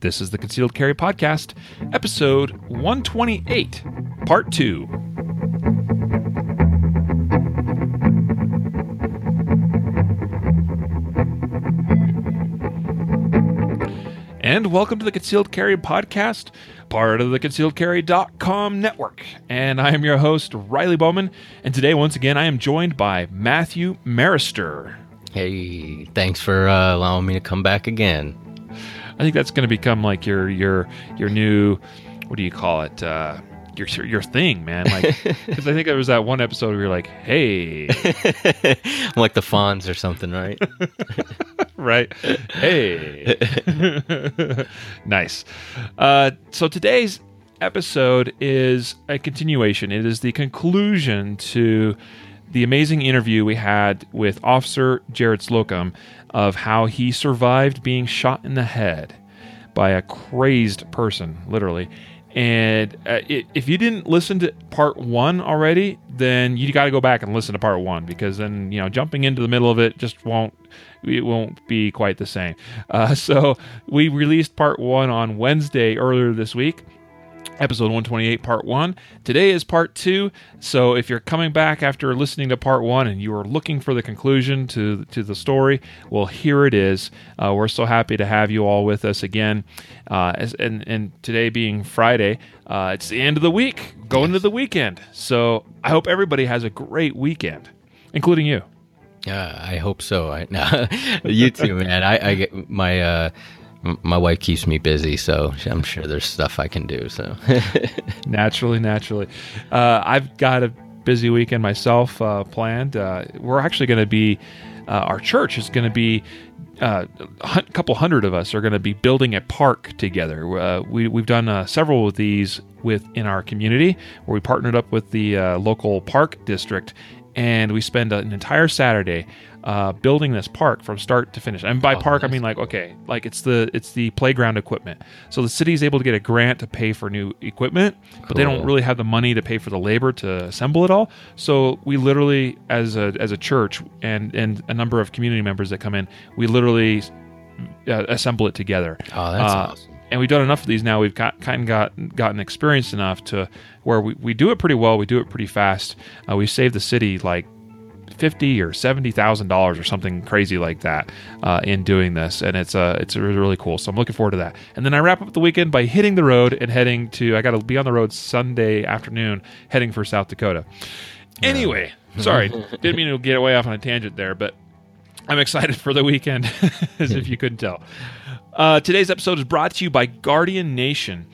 This is the Concealed Carry Podcast, episode 128, part 2. And welcome to the Concealed Carry Podcast, part of the ConcealedCarry.com network. And I am your host, Riley Bowman. And today, once again, I am joined by Matthew Marister. Hey, thanks for allowing me to come back again. I think that's going to become like your new, what do you call it? Your thing, man. Like, because I think there was that one episode where you're like, "Hey," I'm like the Fonz or something, right? Right? Hey, nice. So today's episode is a continuation. It is the conclusion to the amazing interview we had with Officer Jared Slocum of how he survived being shot in the head by a crazed person, literally. And if you didn't listen to part 1 already, then you got to go back and listen to part 1, because then, jumping into the middle of it just won't be quite the same. So we released part 1 on Wednesday earlier this week. Episode 128, part 1. Today is part 2. So if you're coming back after listening to part 1 and you are looking for the conclusion to the story, well, here it is. We're so happy to have you all with us again. And today being Friday, it's the end of the week, going into the weekend. So I hope everybody has a great weekend, including you. I hope so. You too, man. I get my wife keeps me busy, so I'm sure there's stuff I can do. So naturally, I've got a busy weekend myself planned. We're actually going to be, our church is going to be, a couple hundred of us are going to be building a park together. We've done several of these in our community, where we partnered up with the local park district, and we spend an entire Saturday building this park from start to finish. And by park, nice. I mean it's the playground equipment. So the city is able to get a grant to pay for new equipment, but they don't really have the money to pay for the labor to assemble it all. So we literally, as a church and a number of community members that come in, we literally assemble it together. Oh, that's awesome. And we've done enough of these now. We've gotten experienced enough to where we do it pretty well. We do it pretty fast. We saved the city like $50,000 or $70,000 or something crazy like that in doing this, and it's really cool. So I'm looking forward to that. And then I wrap up the weekend by hitting the road and heading to. I got to be on the road Sunday afternoon, heading for South Dakota. Anyway, sorry, didn't mean to get away off on a tangent there, but I'm excited for the weekend, as if you couldn't tell. Today's episode is brought to you by Guardian Nation.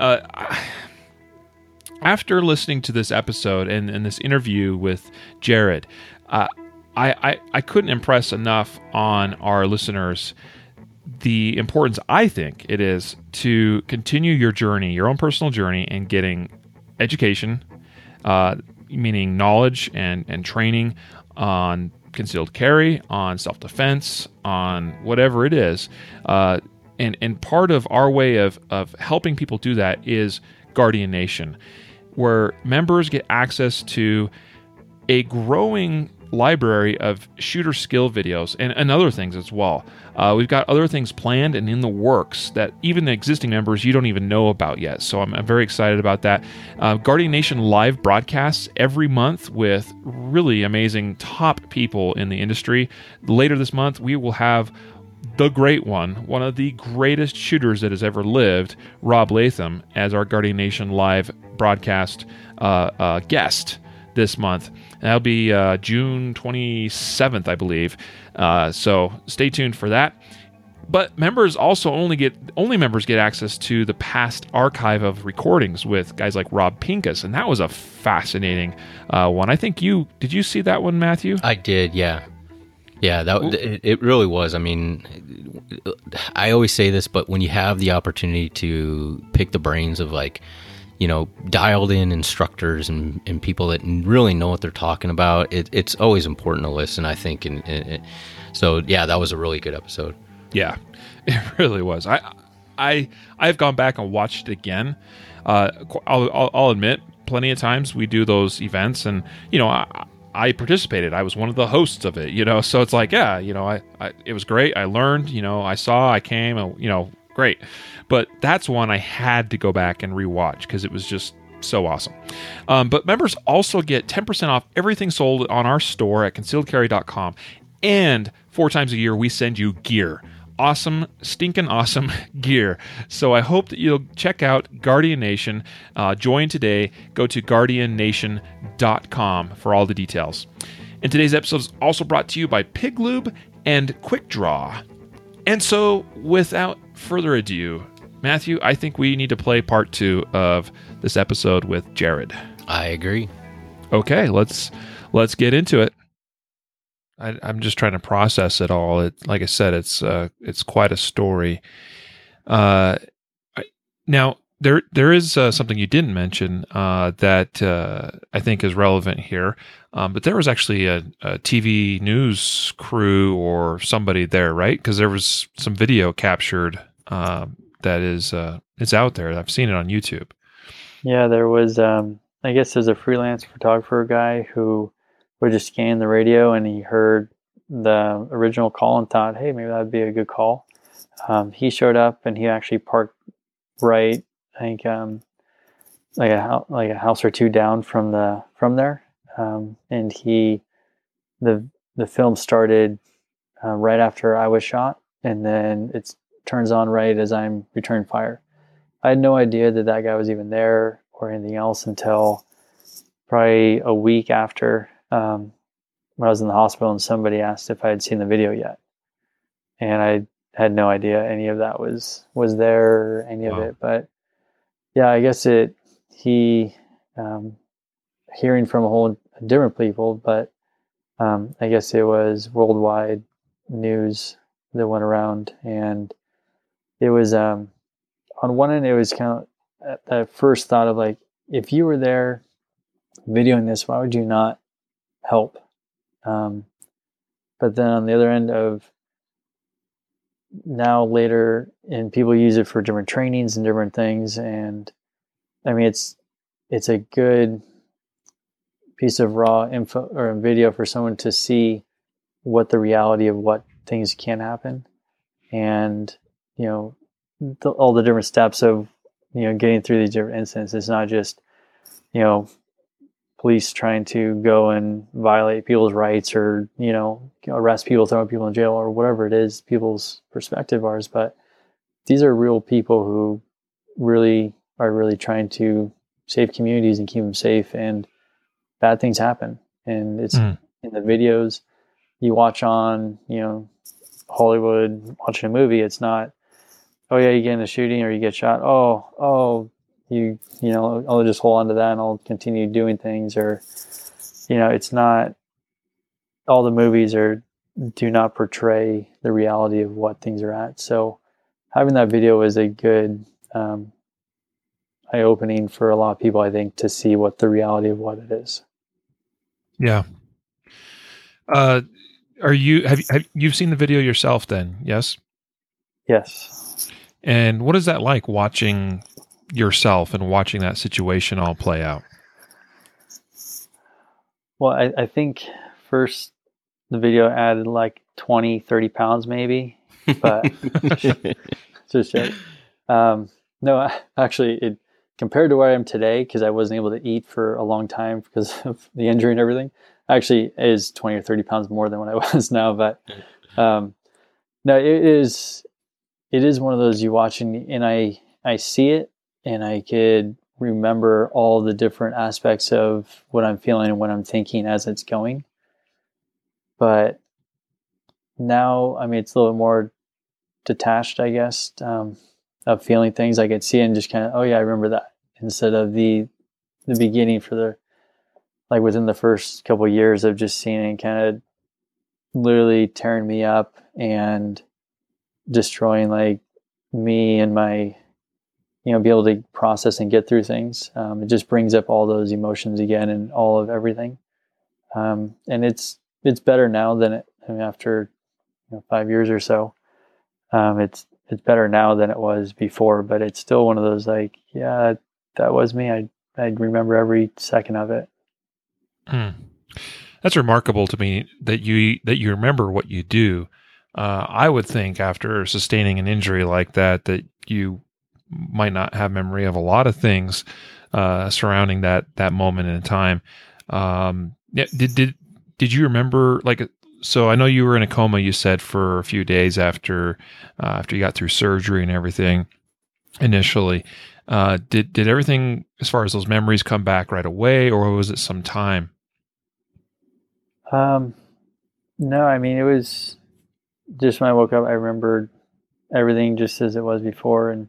After listening to this episode and this interview with Jared, I couldn't impress enough on our listeners the importance I think it is to continue your journey, your own personal journey, in getting education, meaning knowledge and training on concealed carry, on self-defense, on whatever it is. And part of our way of helping people do that is Guardian Nation, where members get access to a growing library of shooter skill videos and other things as well. We've got other things planned and in the works that even the existing members you don't even know about yet. So I'm very excited about that. Guardian Nation live broadcasts every month with really amazing top people in the industry. Later this month, we will have the great one of the greatest shooters that has ever lived, Rob Latham, as our Guardian Nation live broadcast guest this month. And that'll be June 27th, I believe. So stay tuned for that. But members also only members get access to the past archive of recordings with guys like Rob Pincus, and that was a fascinating one. I think did you see that one, Matthew? I did, yeah. Yeah, it really was. I mean, I always say this, but when you have the opportunity to pick the brains of dialed in instructors and people that really know what they're talking about, it's always important to listen, I think. So yeah, that was a really good episode. Yeah, it really was. I've gone back and watched it again. I'll admit, plenty of times we do those events, and I participated. I was one of the hosts of it, so it's like, yeah, it was great. I learned, I saw, I came, great. But that's one I had to go back and rewatch because it was just so awesome. But members also get 10% off everything sold on our store at concealedcarry.com. And 4 times a year, we send you gear. Awesome, stinking awesome gear. So I hope that you'll check out Guardian Nation. Join today. Go to guardiannation.com for all the details. And today's episode is also brought to you by Pig Lube and Quick Draw. And so, without further ado, Matthew, I think we need to play part 2 of this episode with Jared. I agree. Okay, let's get into it. I'm just trying to process it all. Like I said, it's quite a story. Now there is something you didn't mention that I think is relevant here. But there was actually a TV news crew or somebody there, right? Because there was some video captured that is it's out there. I've seen it on YouTube. Yeah, there was. I guess there's a freelance photographer guy who would just scan the radio, and he heard the original call and thought, "Hey, maybe that'd be a good call." He showed up, and he actually parked right, I think, like a house or two down from there. And the film started right after I was shot, and then it turns on right as I'm returning fire. I had no idea that guy was even there or anything else until probably a week after when I was in the hospital, and somebody asked if I had seen the video yet, and I had no idea any of that was there or any of it. But yeah, I guess he hearing from a whole different people, but I guess it was worldwide news that went around, and it was on one end, it was kind of that first thought of like, if you were there videoing this, why would you not help? But then on the other end of now later, and people use it for different trainings and different things, and I mean it's a good piece of raw info or video for someone to see what the reality of what things can happen, and all the different steps of getting through these different incidents. It's not just police trying to go and violate people's rights or arrest people, throw people in jail, or whatever it is people's perspective are, but these are real people who really are really trying to save communities and keep them safe, and bad things happen. And it's in the videos you watch on Hollywood watching a movie. It's not, oh yeah, you get in a shooting or you get shot, I'll just hold on to that and I'll continue doing things. Or it's not, all the movies do not portray the reality of what things are at. So having that video is a good eye-opening for a lot of people, I think, to see what the reality of what it is. Yeah. Have you've seen the video yourself then? Yes. Yes. And what is that like, watching yourself and watching that situation all play out? Well, I think first the video added like 20, 30 pounds maybe, but just no, actually it, compared to where I am today, because I wasn't able to eat for a long time because of the injury and everything, actually is 20 or 30 pounds more than what I was now. But no, it is one of those you watch and I see it, and I could remember all the different aspects of what I'm feeling and what I'm thinking as it's going. But now, I mean, it's a little more detached, I guess, of feeling things. I could see it and just kind of, oh yeah, I remember that, instead of the beginning like within the first couple of years of just seeing it kind of literally tearing me up and destroying like me and my, be able to process and get through things. It just brings up all those emotions again and all of everything. And it's better now than after 5 years or so. It's better now than it was before, but it's still one of those like, yeah, that was me. I remember every second of it. That's remarkable to me that you remember what you do, I would think after sustaining an injury like that, that you might not have memory of a lot of things surrounding that moment in time. Yeah, did you remember, like? So I know you were in a coma, you said, for a few days after you got through surgery and everything initially. Did everything, as far as those memories, come back right away, or was it some time? No, I mean, it was just when I woke up, I remembered everything just as it was before. And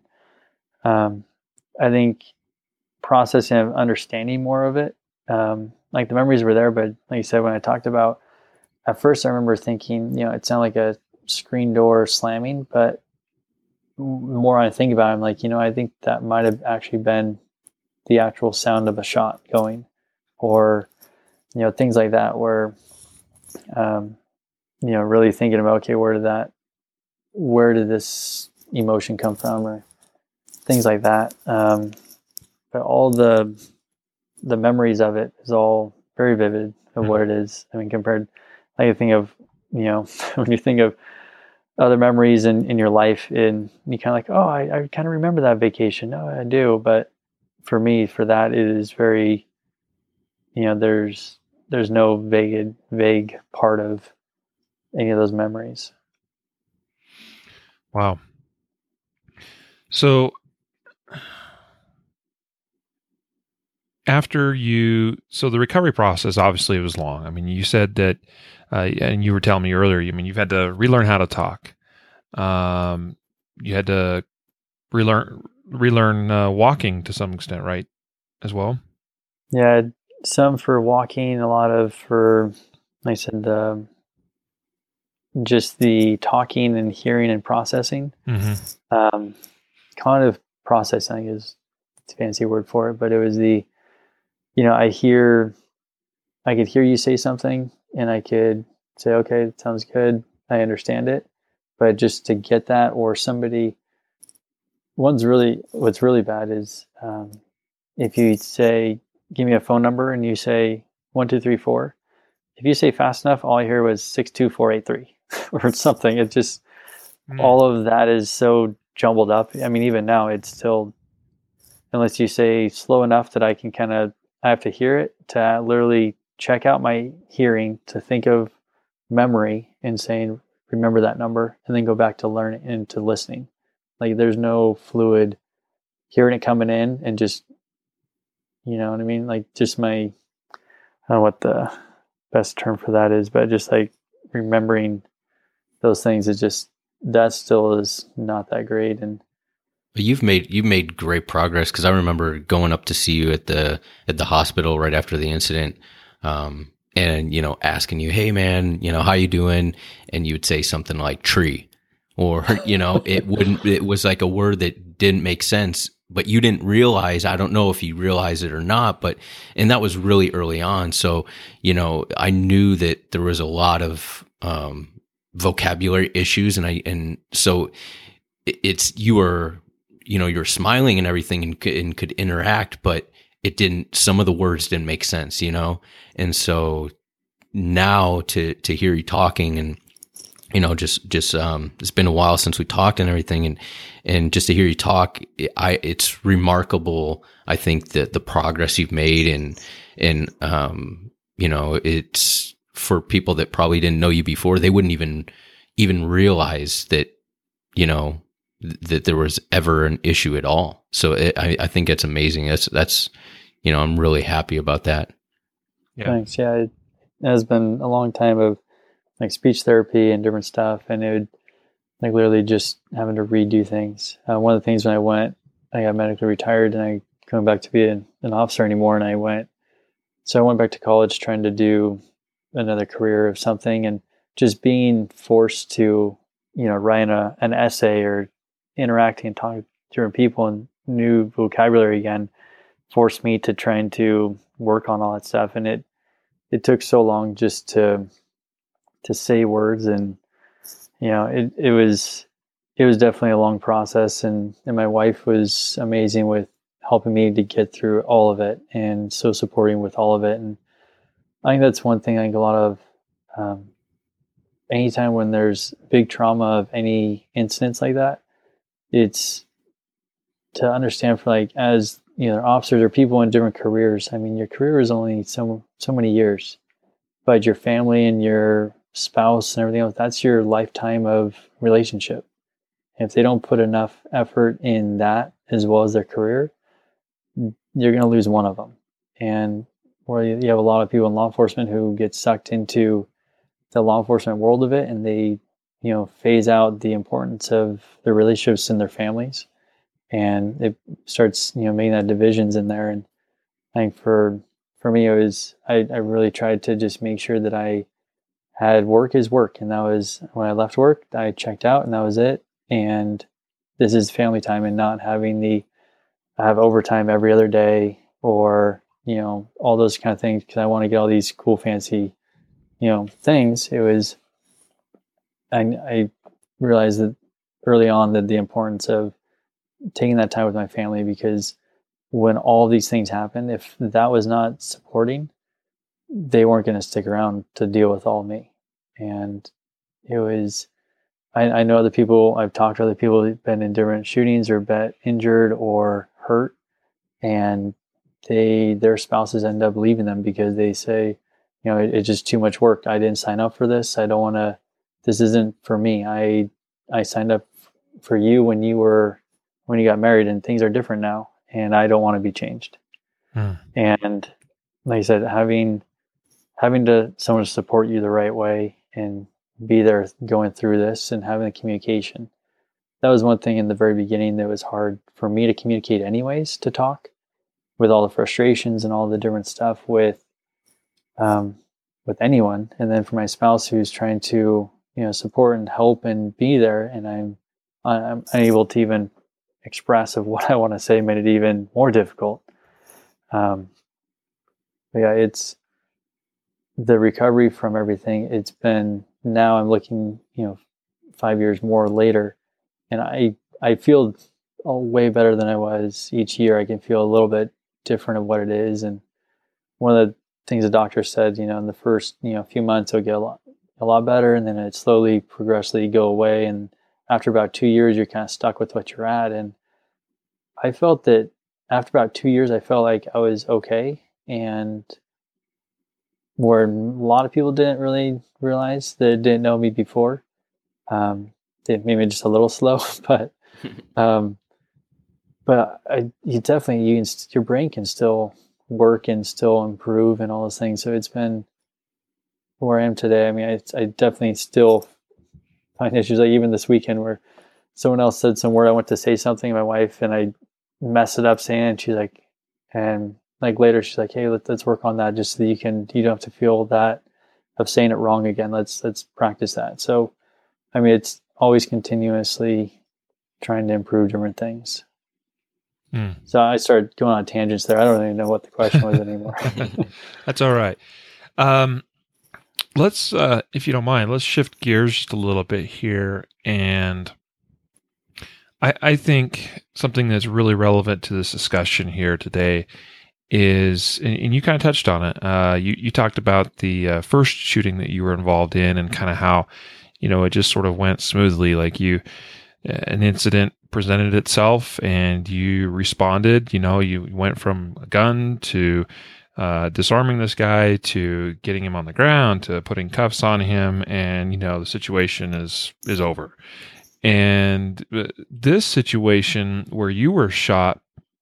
I think processing of understanding more of it, like the memories were there, but like you said, when I talked about, at first I remember thinking, it sounded like a screen door slamming, but more I think about it, I'm like, I think that might have actually been the actual sound of a shot going, or, things like that, where, really thinking about, okay, where did this emotion come from, or things like that. But all the memories of it is all very vivid of what it is. I mean, compared, like, I think of, when you think of other memories in your life, and you kind of like, oh, I kind of remember that vacation. No, I do. But for me, for that, it is very, there's no vague part of any of those memories. Wow. So so the recovery process, obviously it was long. I mean, you said that, and you were telling me earlier, you've had to relearn how to talk. You had to relearn walking to some extent, right? As well. Yeah, some for walking, a lot of for, like I said, just the talking and hearing and processing. Mm-hmm. Cognitive processing is a fancy word for it, but it was the, I could hear you say something, and I could say, okay, that sounds good, I understand it. But just to get that, or somebody, what's really bad is, if you say, give me a phone number, and you say 1234, if you say fast enough, all I hear was 62483 or something. It just, all of that is so jumbled up. I mean, even now it's still, unless you say slow enough that I have to hear it to literally check out my hearing, to think of memory and saying, remember that number, and then go back to learning and to listening. Like, there's no fluid hearing it coming in and just, you know what I mean? Like, just I don't know what the best term for that is, but just like remembering those things, that still is not that great. And but you've made great progress, because I remember going up to see you at the hospital right after the incident, and asking you, hey man, how you doing? And you would say something like tree, or it was like a word that didn't make sense, but you didn't realize, I don't know if you realized it or not, and that was really early on. So, I knew that there was a lot of vocabulary issues, and so you were smiling and everything, and could interact, but some of the words didn't make sense, and so now to hear you talking, and just it's been a while since we talked and everything, and just to hear you talk, it's remarkable. I think that the progress you've made, and it's for people that probably didn't know you before, they wouldn't even realize that that there was ever an issue at all. So I think it's amazing. That's I'm really happy about that. Yeah. Thanks. Yeah, it has been a long time of like speech therapy and different stuff, and it would, like, literally just having to redo things. One of the things, when I got medically retired, and I going back to be an officer anymore, and I went back to college trying to do another career of something, and just being forced to, write an essay or interacting and talking to different people and new vocabulary again, forced me to trying to work on all that stuff. And it took so long just to say words, and it was definitely a long process, and my wife was amazing with helping me to get through all of it, and so supporting with all of it. And I think that's one thing, I think a lot of anytime when there's big trauma of any incidents like that, it's to understand for like, as you know, officers or people in different careers. I mean, your career is only so many years, but your family and your spouse and everything else, that's your lifetime of relationship. And if they don't put enough effort in that as well as their career, you're going to lose one of them. And where you have a lot of people in law enforcement who get sucked into the law enforcement world of it, and they, phase out the importance of their relationships and their families, and it starts, making that divisions in there. And I think for me, it was, I really tried to just make sure that I had work is work, and that was when I left work, I checked out, and that was it. And this is family time, and not having I have overtime every other day, or all those kind of things, because I want to get all these cool fancy things. It was, I realized that early on that the importance of taking that time with my family, because when all these things happened, if that was not supporting, they weren't going to stick around to deal with all me. And it was, I know other people, I've talked to other people who've been in different shootings or been injured or hurt, and their spouses end up leaving them because they say, it's just too much work. I didn't sign up for this. I don't want to, this isn't for me. I signed up for you when you got married, and things are different now, and I don't want to be changed. And like I said, having someone to support you the right way and be there going through this, and having the communication. That was one thing in the very beginning that was hard for me to communicate anyways, to talk with all the frustrations and all the different stuff with anyone. And then for my spouse, who's trying to, support and help and be there, and I'm unable to even express of what I want to say, made it even more difficult. But yeah, it's the recovery from everything. It's been, now I'm looking, 5 years more later, and I feel way better than I was each year. I can feel a little bit different of what it is. And one of the things the doctor said, in the first, few months, it'll get a lot better, and then it slowly, progressively go away. And after about 2 years, you're kind of stuck with what you're at. And I felt that after about 2 years, I felt like I was okay. And where a lot of people didn't really realize, that didn't know me before, they maybe just a little slow, but your brain can still work and still improve and all those things. So it's been where I am today. I mean, I definitely still find issues, like even this weekend where someone else said some word, I went to say something to my wife and I messed it up saying it, and she's like, and like later she's like, hey, let's work on that, just so that you don't have to feel that of saying it wrong again. Let's practice that. So, I mean, it's always continuously trying to improve different things. So I started going on tangents there. I don't even know what the question was anymore. That's all right. Let's, if you don't mind, let's shift gears just a little bit here. And I think something that's really relevant to this discussion here today is, and you kind of touched on it. You talked about the first shooting that you were involved in, and kind of how, it just sort of went smoothly. Like an incident presented itself and you responded. You went from a gun to disarming this guy, to getting him on the ground, to putting cuffs on him, and the situation is over. And this situation where you were shot,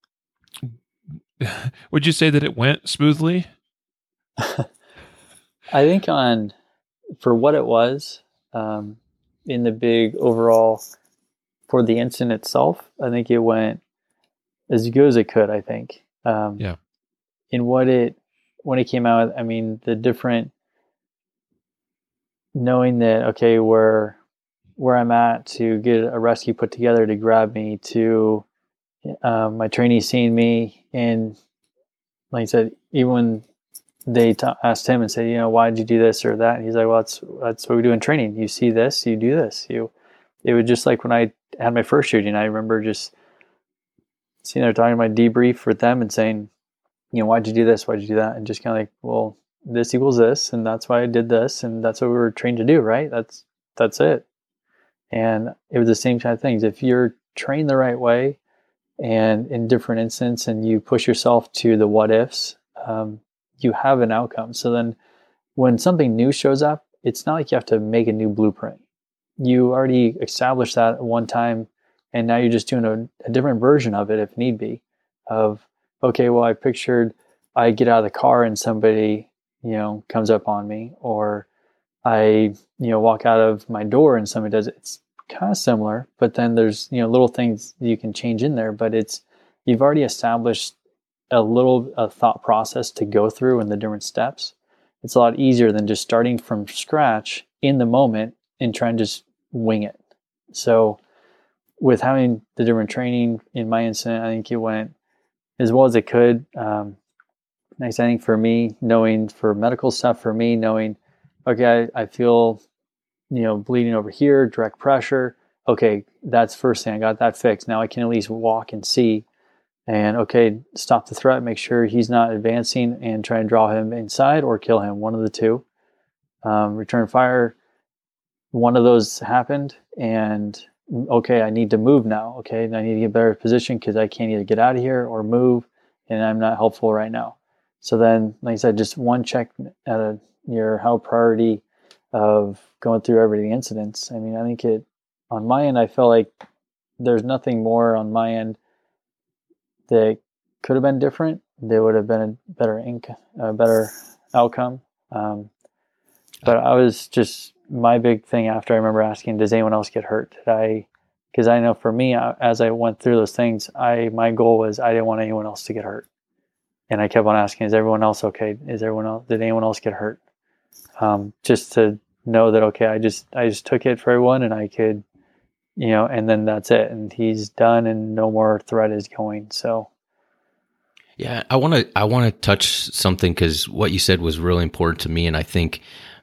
would you say that it went smoothly? I think for what it was, in the big overall, for the incident itself, I think it went as good as it could, I think. Yeah. In when it came out, I mean, the different, knowing that, okay, where I'm at, to get a rescue put together to grab me, to my trainee seeing me, and like I said, even when they asked him and said, why did you do this or that? And he's like, well, that's what we do in training. You see this, you do this. It was just like when I had my first shooting, I remember just sitting there talking my debrief with them and saying, why'd you do this? Why'd you do that? And just kind of like, well, this equals this, and that's why I did this, and that's what we were trained to do, right? That's it. And it was the same kind of things. If you're trained the right way, and in different instances, and you push yourself to the what ifs, you have an outcome. So then when something new shows up, it's not like you have to make a new blueprint. You already established that at one time, and now you're just doing a different version of it if need be. Of, okay, well, I get out of the car and somebody, comes up on me, or I, walk out of my door and somebody does it. It's kind of similar, but then there's, little things you can change in there, but you've already established a thought process to go through in the different steps. It's a lot easier than just starting from scratch in the moment and trying to just wing it. So with having the different training in my incident, I think it went as well as it could. Next, I think for me, knowing for medical stuff, knowing, okay, I feel, bleeding over here, direct pressure. Okay, that's first thing. I got that fixed. Now I can at least walk and see. And okay, stop the threat, make sure he's not advancing, and try and draw him inside or kill him, one of the two. Return fire, one of those happened, and okay, I need to move now. Okay, I need to get better position because I can't either get out of here or move, and I'm not helpful right now. So then, like I said, just one check at your how priority of going through every incidents. I mean, I think on my end, I felt like there's nothing more on my end that could have been different. There would have been a better outcome. But I was just, my big thing after, I remember asking, does anyone else get hurt? Because I know for me, as I went through those things, my goal was I didn't want anyone else to get hurt. And I kept on asking, is everyone else okay? Did anyone else get hurt? Just to know that, okay, I just took it for everyone, and I could, and then that's it. And he's done, and no more threat is going. So. Yeah, I want to touch something, because what you said was really important to me. And I think,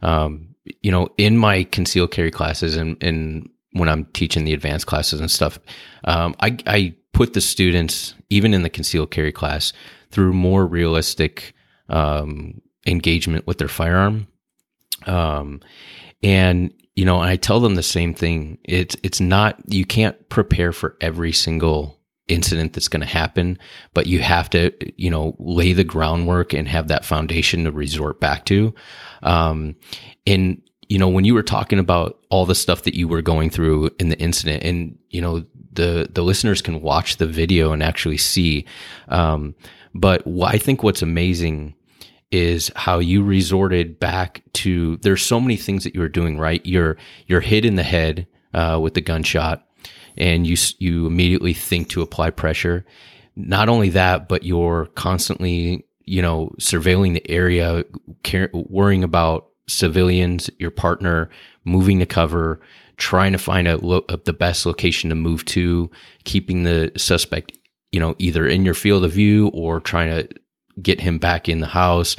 in my concealed carry classes and when I'm teaching the advanced classes and stuff, I put the students, even in the concealed carry class, through more realistic engagement with their firearm. And I tell them the same thing. It's not, you can't prepare for every single incident that's going to happen, but you have to, lay the groundwork and have that foundation to resort back to. And, when you were talking about all the stuff that you were going through in the incident, and, the listeners can watch the video and actually see, but I think what's amazing is how you resorted back to, there's so many things that you were doing, right? You're hit in the head, with the gunshot, and you immediately think to apply pressure. Not only that, but you're constantly, surveilling the area, worrying about civilians, your partner, moving to cover, trying to find the best location to move to, keeping the suspect, either in your field of view or trying to get him back in the house,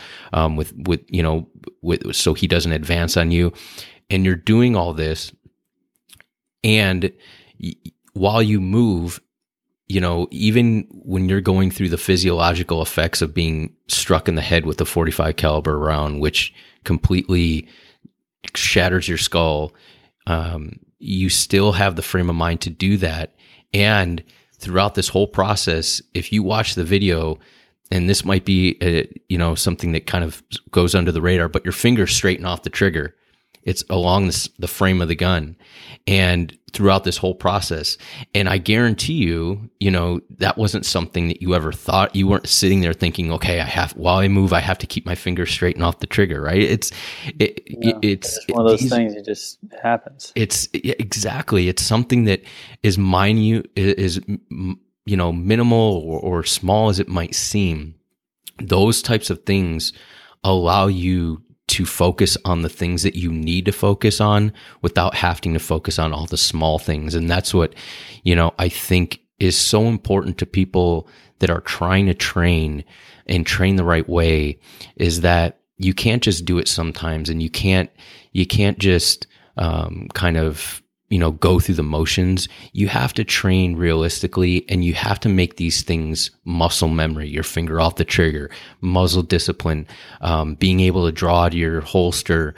so he doesn't advance on you. And you're doing all this, and while you move, even when you're going through the physiological effects of being struck in the head with a .45 caliber round, which completely shatters your skull, you still have the frame of mind to do that. And throughout this whole process, if you watch the video, and this might be, something that kind of goes under the radar, but your fingers straighten off the trigger. It's along the frame of the gun, and throughout this whole process. And I guarantee you, that wasn't something that you ever thought. You weren't sitting there thinking, okay, while I move, I have to keep my fingers straight and off the trigger, right? It's one of those things. It just happens. Exactly. It's something that is minute, is minimal or small as it might seem. Those types of things allow you to focus on the things that you need to focus on without having to focus on all the small things. And that's what, I think is so important to people that are trying to train and train the right way, is that you can't just do it sometimes, and you can't just kind of go through the motions. You have to train realistically, and you have to make these things muscle memory, your finger off the trigger, muzzle discipline, being able to draw to your holster,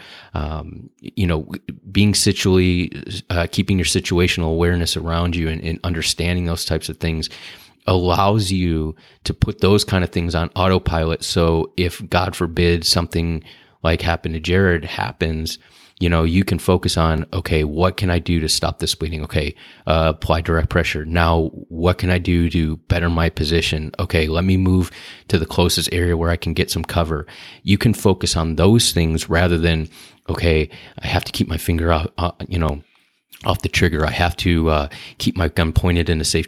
being keeping your situational awareness around you and understanding those types of things allows you to put those kind of things on autopilot. So if, God forbid, something like happened to Jared happens, you can focus on, okay, what can I do to stop this bleeding? Okay, apply direct pressure. Now, what can I do to better my position? Okay, let me move to the closest area where I can get some cover. You can focus on those things rather than, okay, I have to keep my finger out, off the trigger. I have to keep my gun pointed in a safe.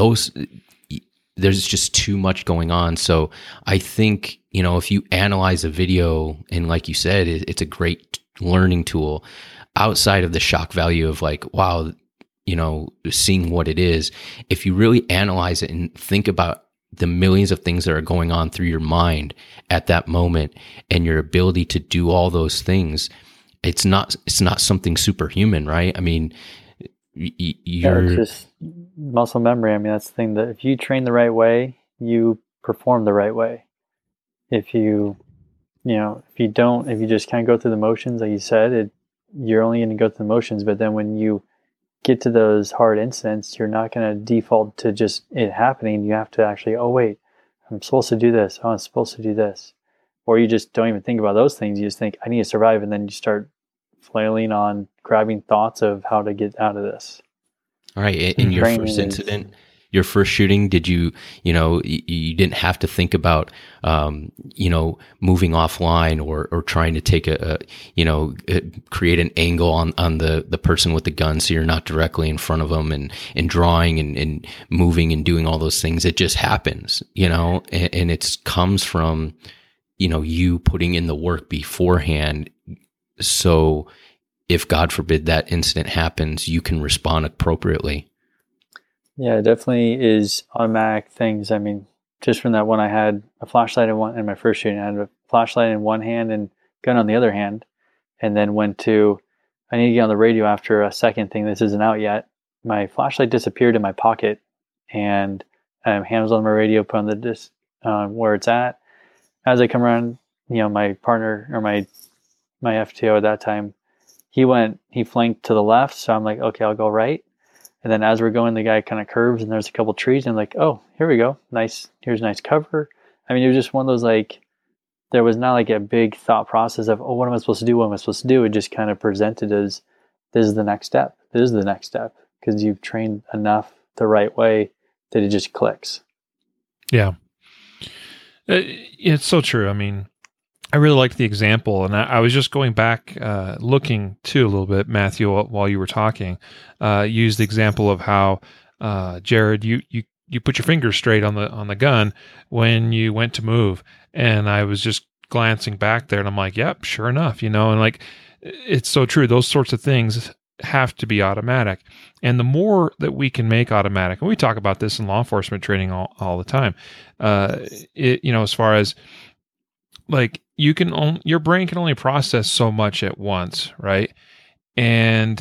There's just too much going on. So I think, if you analyze a video, and like you said, it's a great learning tool outside of the shock value of like, wow, seeing what it is. If you really analyze it and think about the millions of things that are going on through your mind at that moment and your ability to do all those things, it's not something superhuman, right? I mean, it's just muscle memory. I mean, that's the thing, that if you train the right way, you perform the right way. If you if you just kind of go through the motions, like you said, you're only going to go through the motions. But then when you get to those hard incidents, you're not going to default to just it happening. You have to actually, oh wait, I'm supposed to do this. Oh, I'm supposed to do this. Or you just don't even think about those things. You just think, I need to survive. And then you start flailing on grabbing thoughts of how to get out of this. All right. In your first incident, your first shooting, did you didn't have to think about, moving offline or trying to take create an angle on the person with the gun so you're not directly in front of them and drawing and moving and doing all those things. It just happens, and it comes from, you putting in the work beforehand. So if, God forbid, that incident happens, you can respond appropriately. Yeah, it definitely is automatic things. I mean, just from that one, I had a flashlight in my first shooting. I had a flashlight in one hand and gun on the other hand, and then went to, I need to get on the radio after a second thing. This isn't out yet. My flashlight disappeared in my pocket, and hand was on my radio, put on the disc where it's at. As I come around, my partner or my FTO at that time, he flanked to the left. So I'm like, okay, I'll go right. And then as we're going, the guy kind of curves and there's a couple trees and I'm like, oh, here we go. Nice. Here's a nice cover. I mean, it was just one of those, like, there was not like a big thought process of, oh, what am I supposed to do? What am I supposed to do? It just kind of presented as, this is the next step. This is the next step. Because you've trained enough the right way that it just clicks. Yeah. It's so true. I mean, I really like the example, and I was just going back, looking too a little bit, Matthew, while you were talking. Used the example of how, Jared, you put your finger straight on the gun when you went to move, and I was just glancing back there, and I'm like, yep, sure enough, and like, it's so true. Those sorts of things have to be automatic, and the more that we can make automatic, and we talk about this in law enforcement training all the time. As far as, like, your brain can only process so much at once, right? And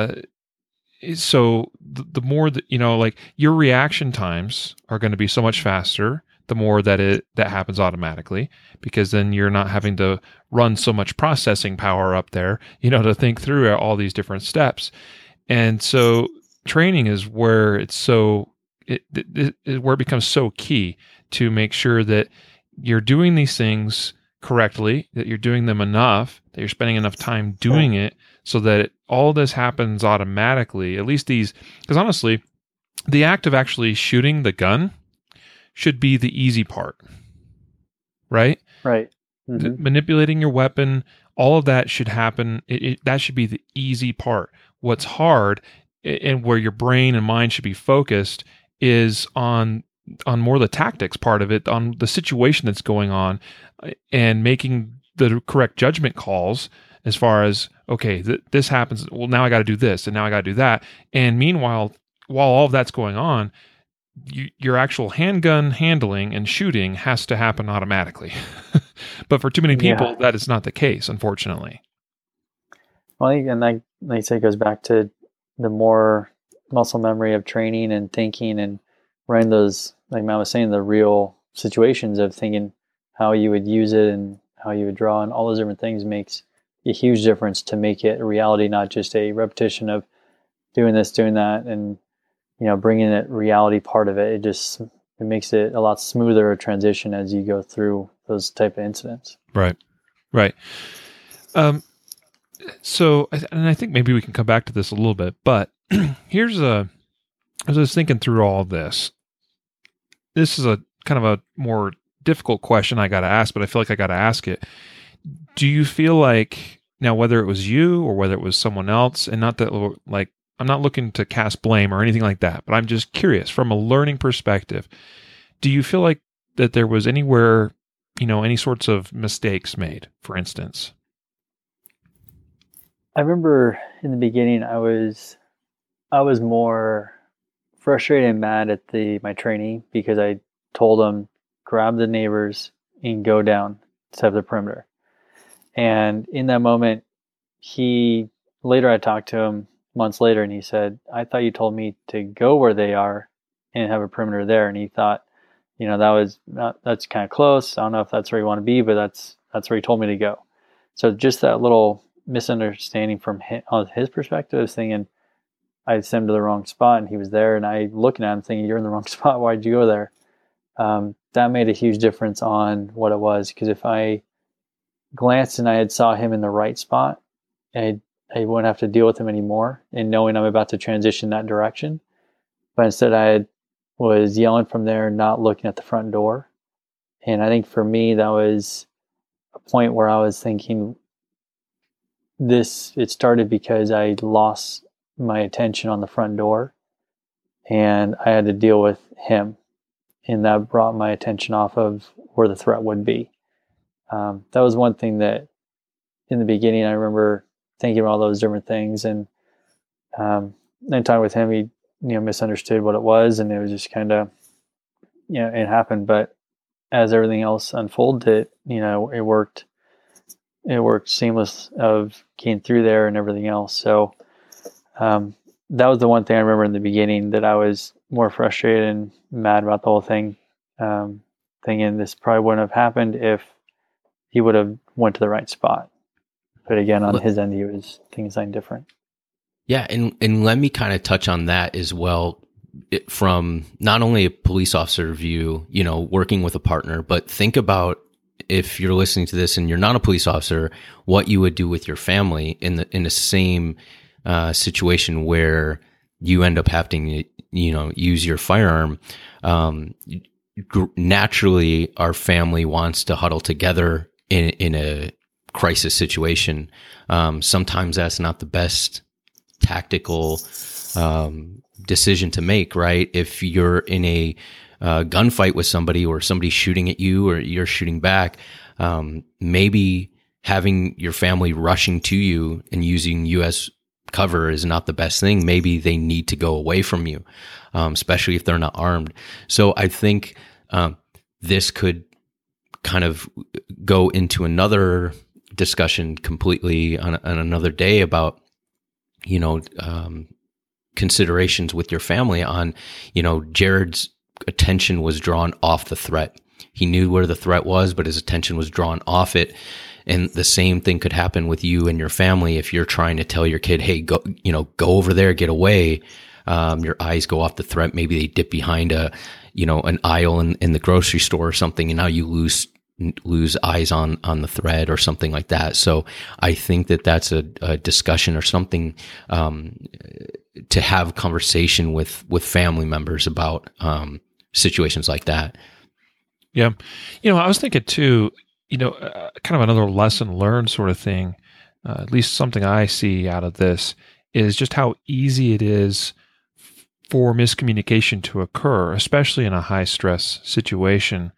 so the more that, like, your reaction times are going to be so much faster the more that happens automatically, because then you're not having to run so much processing power up there, to think through all these different steps. And so training is where where it becomes so key to make sure that you're doing these things correctly, that you're doing them enough, that you're spending enough time doing it so that all this happens automatically. At least because honestly, the act of actually shooting the gun should be the easy part, right? Right. Mm-hmm. Manipulating your weapon, all of that should happen. That should be the easy part. What's hard, and where your brain and mind should be focused, is on more the tactics part of it, on the situation that's going on, and making the correct judgment calls as far as, okay, this happens, well, now I got to do this, and now I got to do that. And meanwhile, while all of that's going on, your actual handgun handling and shooting has to happen automatically. But for too many people, that is not the case, unfortunately. Well, and like you say, it goes back to the more muscle memory of training and thinking and running those, like Matt was saying, the real situations of thinking how you would use it and how you would draw and all those different things makes a huge difference to make it a reality, not just a repetition of doing this, doing that, and bringing it reality part of it. It makes it a lot smoother a transition as you go through those type of incidents. Right. So, and I think maybe we can come back to this a little bit, but as I was thinking through all this is a kind of a more difficult question I got to ask, but I feel like I got to ask it. Do you feel like, now, whether it was you or whether it was someone else, and not that, like, I'm not looking to cast blame or anything like that, but I'm just curious from a learning perspective, do you feel like that there was anywhere, any sorts of mistakes made, for instance? I remember in the beginning, I was more frustrated and mad at my trainee because I told him, grab the neighbors and go down to the perimeter. And in that moment, later I talked to him months later, and he said, I thought you told me to go where they are and have a perimeter there. And he thought, that's kind of close. I don't know if that's where you want to be, but that's where he told me to go. So just that little misunderstanding from on his perspective, I was thinking I sent him to the wrong spot and he was there, and I looking at him thinking, you're in the wrong spot. Why'd you go there? That made a huge difference on what it was, because if I glanced and I had saw him in the right spot, I wouldn't have to deal with him anymore, and knowing I'm about to transition that direction. But instead I was yelling from there, not looking at the front door. And I think for me, that was a point where I was thinking it started because I lost my attention on the front door and I had to deal with him. And that brought my attention off of where the threat would be. That was one thing that in the beginning, I remember thinking about all those different things. And then talking with him, he misunderstood what it was, and it was just kind of, it happened. But as everything else unfolded, it worked seamless of getting through there and everything else. So that was the one thing I remember in the beginning, that I was more frustrated and mad about the whole thing, thinking this probably wouldn't have happened if he would have went to the right spot. But again, on his end, he was thinking something different. Yeah, and let me kind of touch on that as well, from not only a police officer view, working with a partner, but think about, if you're listening to this and you're not a police officer, what you would do with your family in the same situation where you end up having to, use your firearm. Naturally, our family wants to huddle together in a crisis situation. Sometimes that's not the best tactical decision to make, right? If you're in a gunfight with somebody, or somebody shooting at you or you're shooting back, maybe having your family rushing to you and using you as cover is not the best thing. Maybe they need to go away from you, especially if they're not armed. So I think this could kind of go into another discussion completely on another day about, considerations with your family on, Jared's attention was drawn off the threat. He knew where the threat was, but his attention was drawn off it. And the same thing could happen with you and your family if you're trying to tell your kid, hey, go over there, get away. Your eyes go off the threat. Maybe they dip behind an aisle in the grocery store or something, and now you lose eyes on the thread or something like that. So I think that that's a discussion or something to have conversation with family members about situations like that. Yeah. I was thinking too, kind of another lesson learned sort of thing, at least something I see out of this, is just how easy it is for miscommunication to occur, especially in a high stress situation.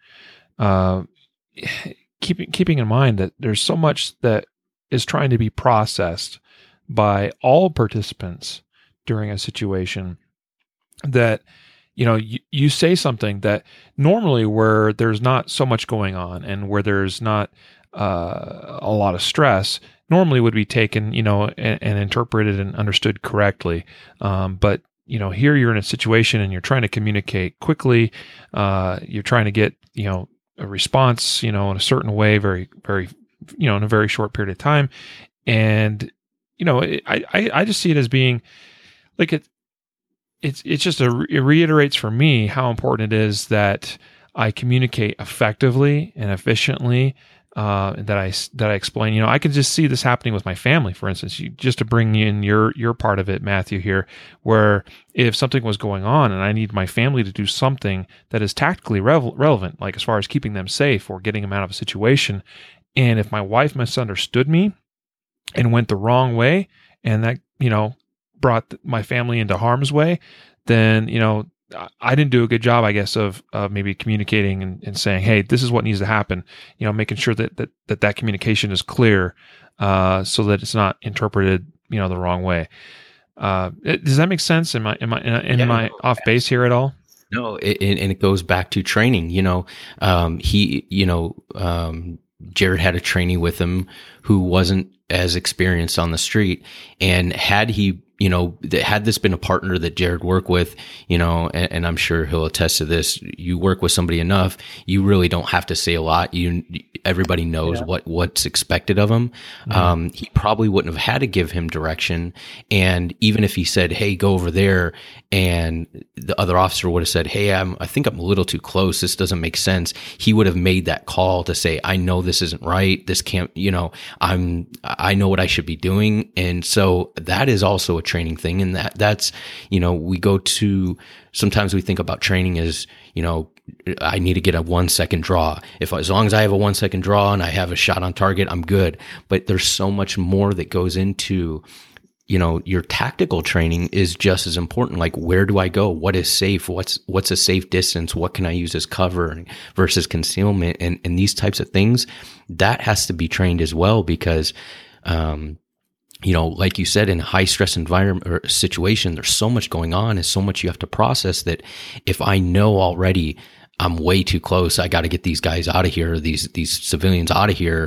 Keeping in mind that there's so much that is trying to be processed by all participants during a situation, that you say something that normally, where there's not so much going on and where there's not a lot of stress, normally would be taken, and interpreted and understood correctly. But here you're in a situation and you're trying to communicate quickly. You're trying to get, a response, in a certain way, very, very, in a very short period of time. And, I just see it as being like it reiterates for me how important it is that I communicate effectively and efficiently. That I explain, I can just see this happening with my family, for instance, just to bring in your part of it, Matthew, here, where if something was going on and I need my family to do something that is tactically relevant, like as far as keeping them safe or getting them out of a situation, and if my wife misunderstood me and went the wrong way, and that, brought my family into harm's way, then, I didn't do a good job, I guess, of maybe communicating and saying, hey, this is what needs to happen, making sure that communication is clear, so that it's not interpreted, the wrong way. Does that make sense? Am I off base here at all? No, and it goes back to training. Jared had a trainee with him who wasn't as experienced on the street, and had he, had this been a partner that Jared worked with, and I'm sure he'll attest to this, you work with somebody enough, you really don't have to say a lot. Everybody knows what's expected of him. Mm-hmm. He probably wouldn't have had to give him direction. And even if he said, hey, go over there, and the other officer would have said, hey, I think I'm a little too close, this doesn't make sense, he would have made that call to say, I know this isn't right, this can't, I know what I should be doing. And so that is also a training thing. And that's, we go to, sometimes we think about training as, I need to get a 1 second draw. As long as I have a 1 second draw and I have a shot on target, I'm good. But there's so much more that goes into, your tactical training is just as important. Like, where do I go? What is safe? What's a safe distance? What can I use as cover versus concealment? And these types of things, that has to be trained as well, because, like you said, in a high stress environment or situation, there's so much going on and so much you have to process that if I know already I'm way too close, I got to get these guys out of here, these civilians out of here,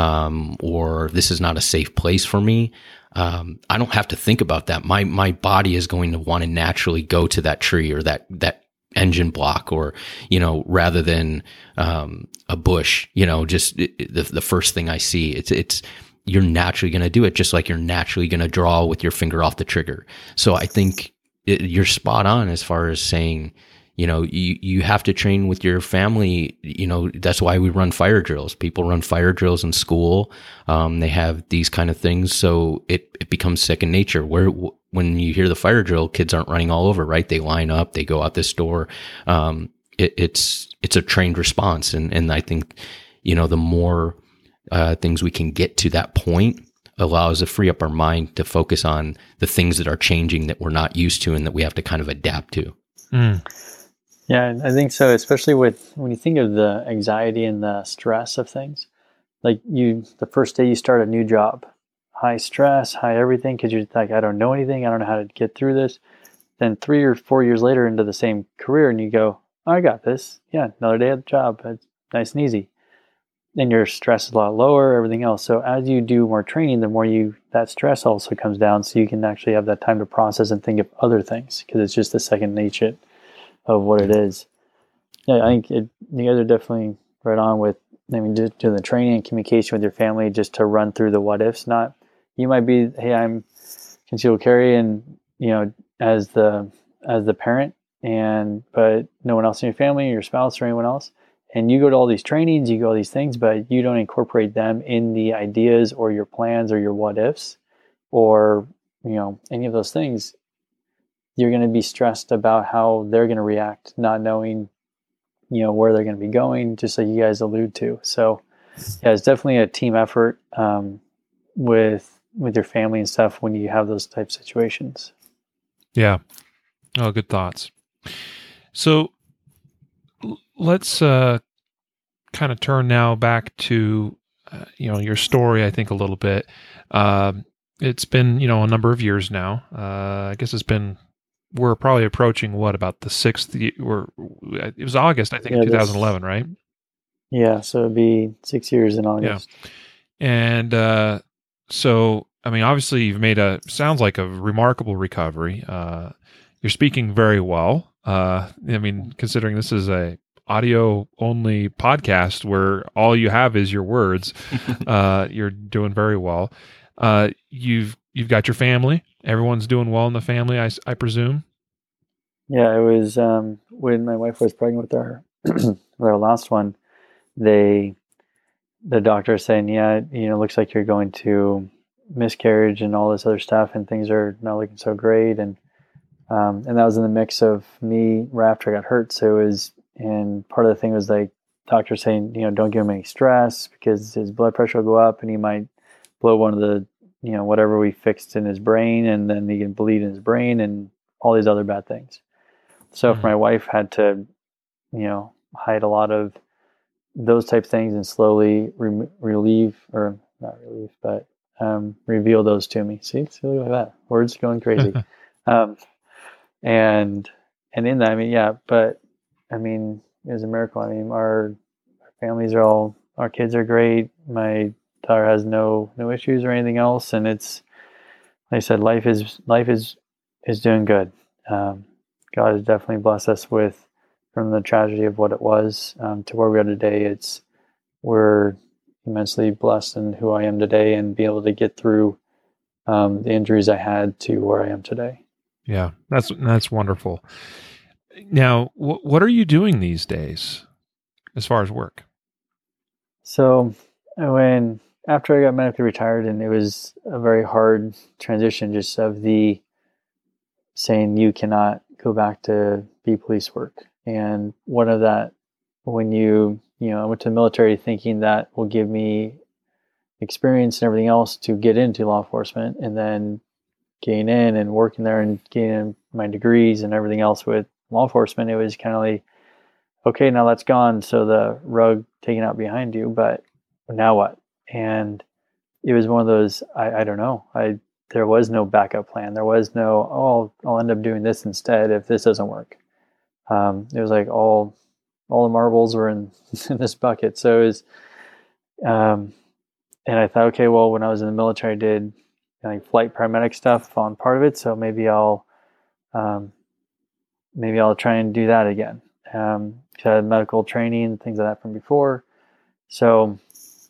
or this is not a safe place for me. I don't have to think about that. My body is going to want to naturally go to that tree or that engine block, or, rather than, a bush, just the first thing I see, it's, you're naturally going to do it, just like you're naturally going to draw with your finger off the trigger. So I think you're spot on as far as saying, you have to train with your family. That's why we run fire drills. People run fire drills in school. They have these kind of things. So it becomes second nature, where when you hear the fire drill, kids aren't running all over, right? They line up, they go out this door. It's a trained response. And I think, the more, things we can get to that point allows to free up our mind to focus on the things that are changing that we're not used to and that we have to kind of adapt to. Mm. Yeah, I think so, especially when you think of the anxiety and the stress of things. Like the first day you start a new job, high stress, high everything, because you're like, I don't know anything, I don't know how to get through this. Then 3 or 4 years later into the same career, and you go, oh, I got this. Yeah, another day at the job. It's nice and easy. Then your stress is a lot lower, everything else. So as you do more training, the more that stress also comes down, so you can actually have that time to process and think of other things, because it's just the second nature of what it is. Yeah, I think you guys are definitely right on with, just doing the training and communication with your family, just to run through the what ifs. Not, you might be, hey, I'm concealed carry, and as the parent, but no one else in your family, your spouse or anyone else, and you go to all these trainings, you go all these things, but you don't incorporate them in the ideas or your plans or your what ifs, or any of those things. You're going to be stressed about how they're going to react, not knowing, where they're going to be going, just like you guys allude to. So, yeah, it's definitely a team effort with your family and stuff when you have those type of situations. Yeah. Oh, good thoughts. So let's kind of turn now back to your story. I think a little bit. It's been a number of years now. I guess we're probably approaching about the 6th year. It was August, I think, of 2011, right? Yeah, so it'd be 6 years in Yeah. August. And so, I mean, obviously, you've made sounds like a remarkable recovery. You're speaking very well. I mean, considering this is a audio only podcast where all you have is your words, you're doing very well. You've got your family. Everyone's doing well in the family, I presume. Yeah, it was when my wife was pregnant with our with our last one. They the doctor saying, yeah, looks like you're going to miscarriage and all this other stuff, and things are not looking so great. And that was in the mix of me right after I got hurt. So it was, and part of the thing was like doctor saying, don't give him any stress because his blood pressure will go up and he might blow one of the, whatever we fixed in his brain, and then he can bleed in his brain and all these other bad things. So if my wife had to, hide a lot of those type of things and slowly relieve, or not relieve, but reveal those to me. See, look at that. Words going crazy. um, and in that, I mean, yeah, but I mean, it was a miracle. I mean, our families are all, our kids are great. My daughter has no issues or anything else, and it's, like I said, life is doing good. God has definitely blessed us with, from the tragedy of what it was to where we are today. We're immensely blessed in who I am today and be able to get through the injuries I had to where I am today. Yeah, that's wonderful. Now, what are you doing these days as far as work? So after I got medically retired, and it was a very hard transition, just of the saying you cannot go back to be police work. And one of that, when I went to the military thinking that will give me experience and everything else to get into law enforcement, and then getting in and working there and getting my degrees and everything else with law enforcement, it was kind of like, okay, now that's gone. So the rug taken out behind you, but now what? And it was one of those, I don't know. There was no backup plan. There was no, I'll end up doing this instead if this doesn't work. It was like all the marbles were in this bucket. So it was, and I thought, okay, well, when I was in the military, I did like flight paramedic stuff on part of it. So um, maybe I'll try and do that again. I had medical training, things like that from before. So,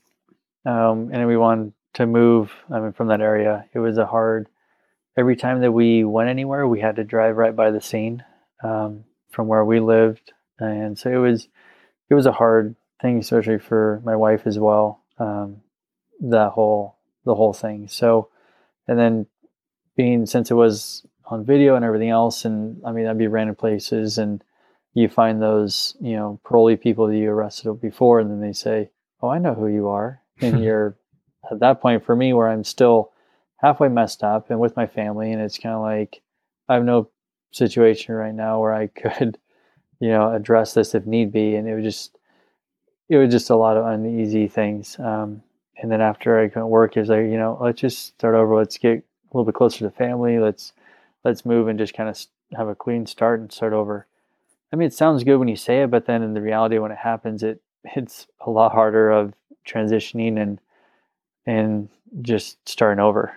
and then we wanted to move, from that area. It was every time that we went anywhere, we had to drive right by the scene, from where we lived. And so it was a hard thing, especially for my wife as well. The whole thing. So, and then since it was on video and everything else, and I'd be random places, and you find those, parolee people that you arrested before, and then they say, "Oh, I know who you are," and you're at that point for me where I'm still halfway messed up and with my family, and it's kind of like I have no situation right now where I could, address this if need be, and it was just a lot of uneasy things. And then after I couldn't work, it was like, let's just start over. Let's get a little bit closer to family. Let's move and just kind of have a clean start and start over. I mean, it sounds good when you say it, but then in the reality, when it happens, it's a lot harder of transitioning and just starting over.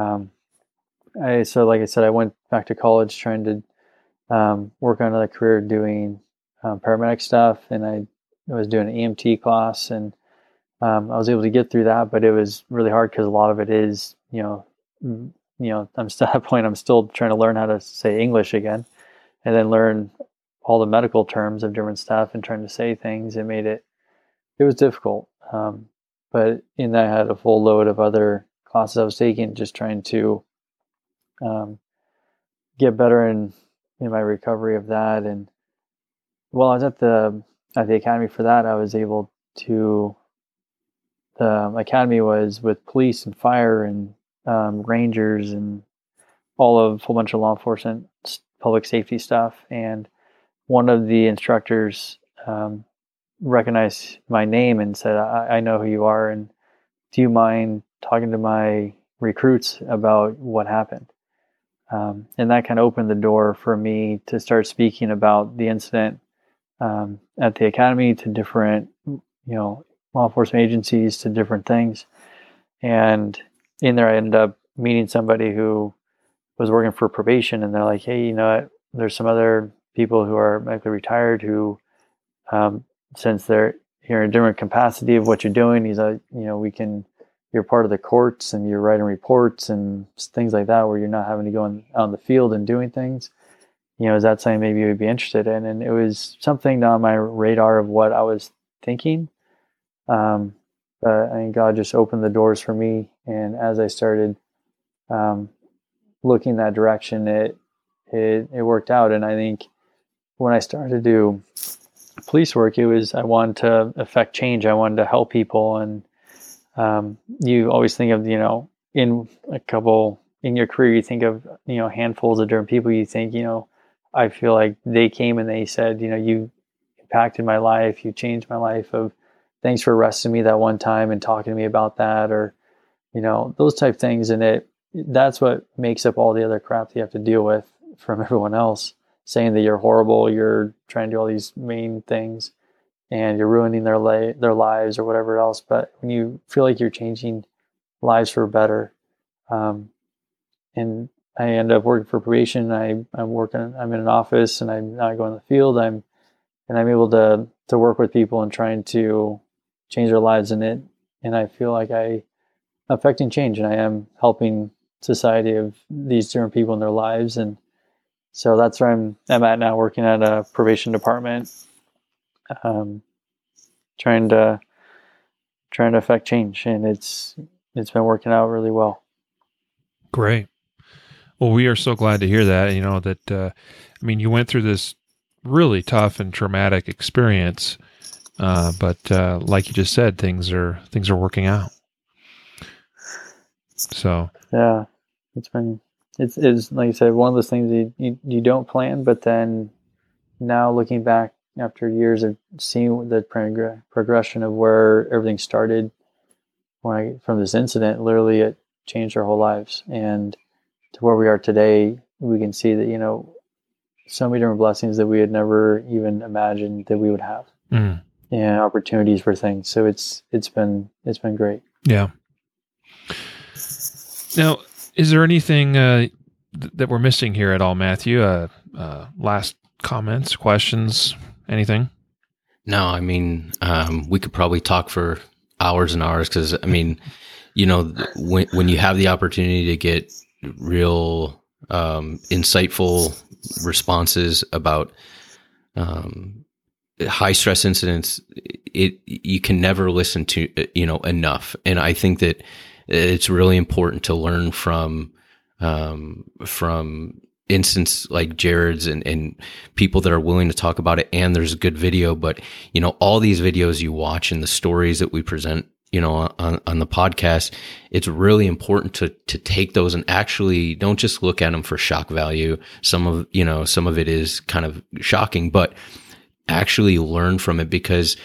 So like I said, I went back to college trying to work on another career doing paramedic stuff, and I was doing an EMT class, and I was able to get through that, but it was really hard because a lot of it is, I'm still at that point. I'm still trying to learn how to say English again, and then learn all the medical terms of different stuff and trying to say things. It was difficult. But in that, I had a full load of other classes I was taking, just trying to get better in my recovery of that. And while I was at the academy for that, I was able to. The academy was with police and fire and rangers and a whole bunch of law enforcement, public safety stuff. And one of the instructors recognized my name and said, I know who you are, and do you mind talking to my recruits about what happened? And that kind of opened the door for me to start speaking about the incident at the academy to different law enforcement agencies to different things. And in there, I ended up meeting somebody who was working for probation, and they're like, hey, there's some other people who are medically retired who, since they're here in a different capacity of what you're doing, he's like, you're part of the courts and you're writing reports and things like that, where you're not having to go out on the field and doing things. Is that something maybe you would be interested in? And it was something on my radar of what I was thinking. But I think God just opened the doors for me. And as I started looking that direction, it worked out. And I think when I started to do police work, I wanted to affect change. I wanted to help people. And you always think of, in your career, you think of, handfuls of different people. You think, I feel like they came and they said, you impacted my life. You changed my life. Of thanks for arresting me that one time and talking to me about that, or, those type things. And that's what makes up all the other crap that you have to deal with from everyone else saying that you're horrible. You're trying to do all these mean things and you're ruining their lives or whatever else. But when you feel like you're changing lives for better, and I end up working for probation. I'm in an office, and I'm not going to the field. I'm able to work with people and trying to change their lives in it. And I feel like I'm affecting change, and I am helping society of these different people in their lives. And so that's where I'm at now, working at a probation department, trying to affect change. And it's been working out really well. Great. Well, we are so glad to hear that, you went through this really tough and traumatic experience, but like you just said, things are working out. So yeah, it's like you said, one of those things you don't plan, but then now looking back after years of seeing the progression of where everything started, from this incident, literally it changed our whole lives. And to where we are today, we can see that, so many different blessings that we had never even imagined that we would have, and opportunities for things. So it's been great. Yeah. Now, is there anything that we're missing here at all, Matthew? Last comments, questions, anything? No, we could probably talk for hours and hours, because when you have the opportunity to get real insightful responses about high stress incidents, you can never listen to enough. And I think that it's really important to learn from instances like Jared's and people that are willing to talk about it. And there's good video, but all these videos you watch and the stories that we present on the podcast, it's really important to take those and actually don't just look at them for shock value. Some of it is kind of shocking, but actually learn from it, because,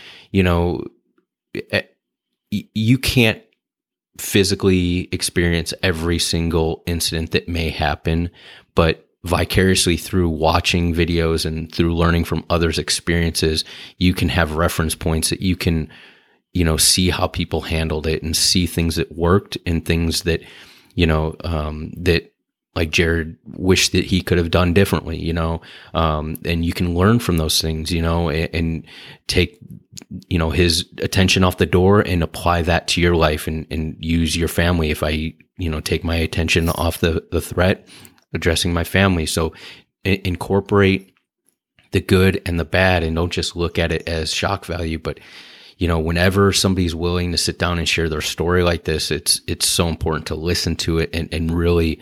you can't physically experience every single incident that may happen, but vicariously through watching videos and through learning from others' experiences, you can have reference points that you can see how people handled it and see things that worked and things that, that like Jared wished that he could have done differently, and you can learn from those things, and take, his attention off the door and apply that to your life and use your family. If I, take my attention off the threat, addressing my family. So incorporate the good and the bad, and don't just look at it as shock value, but whenever somebody's willing to sit down and share their story like this, it's so important to listen to it and really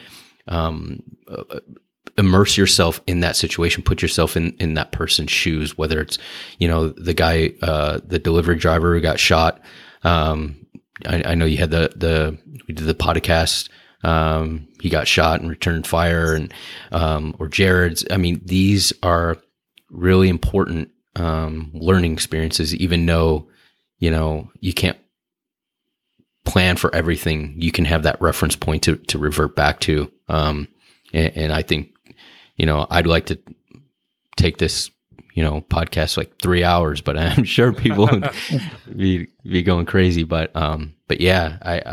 immerse yourself in that situation, put yourself in that person's shoes, whether it's, the guy, the delivery driver who got shot. I know you had we did the podcast. He got shot and returned fire, and, or Jared's. These are really important, learning experiences, even though, you can't plan for everything. You can have that reference point to revert back to. And I think, I'd like to take this, podcast like 3 hours, but I'm sure people would be going crazy. But yeah,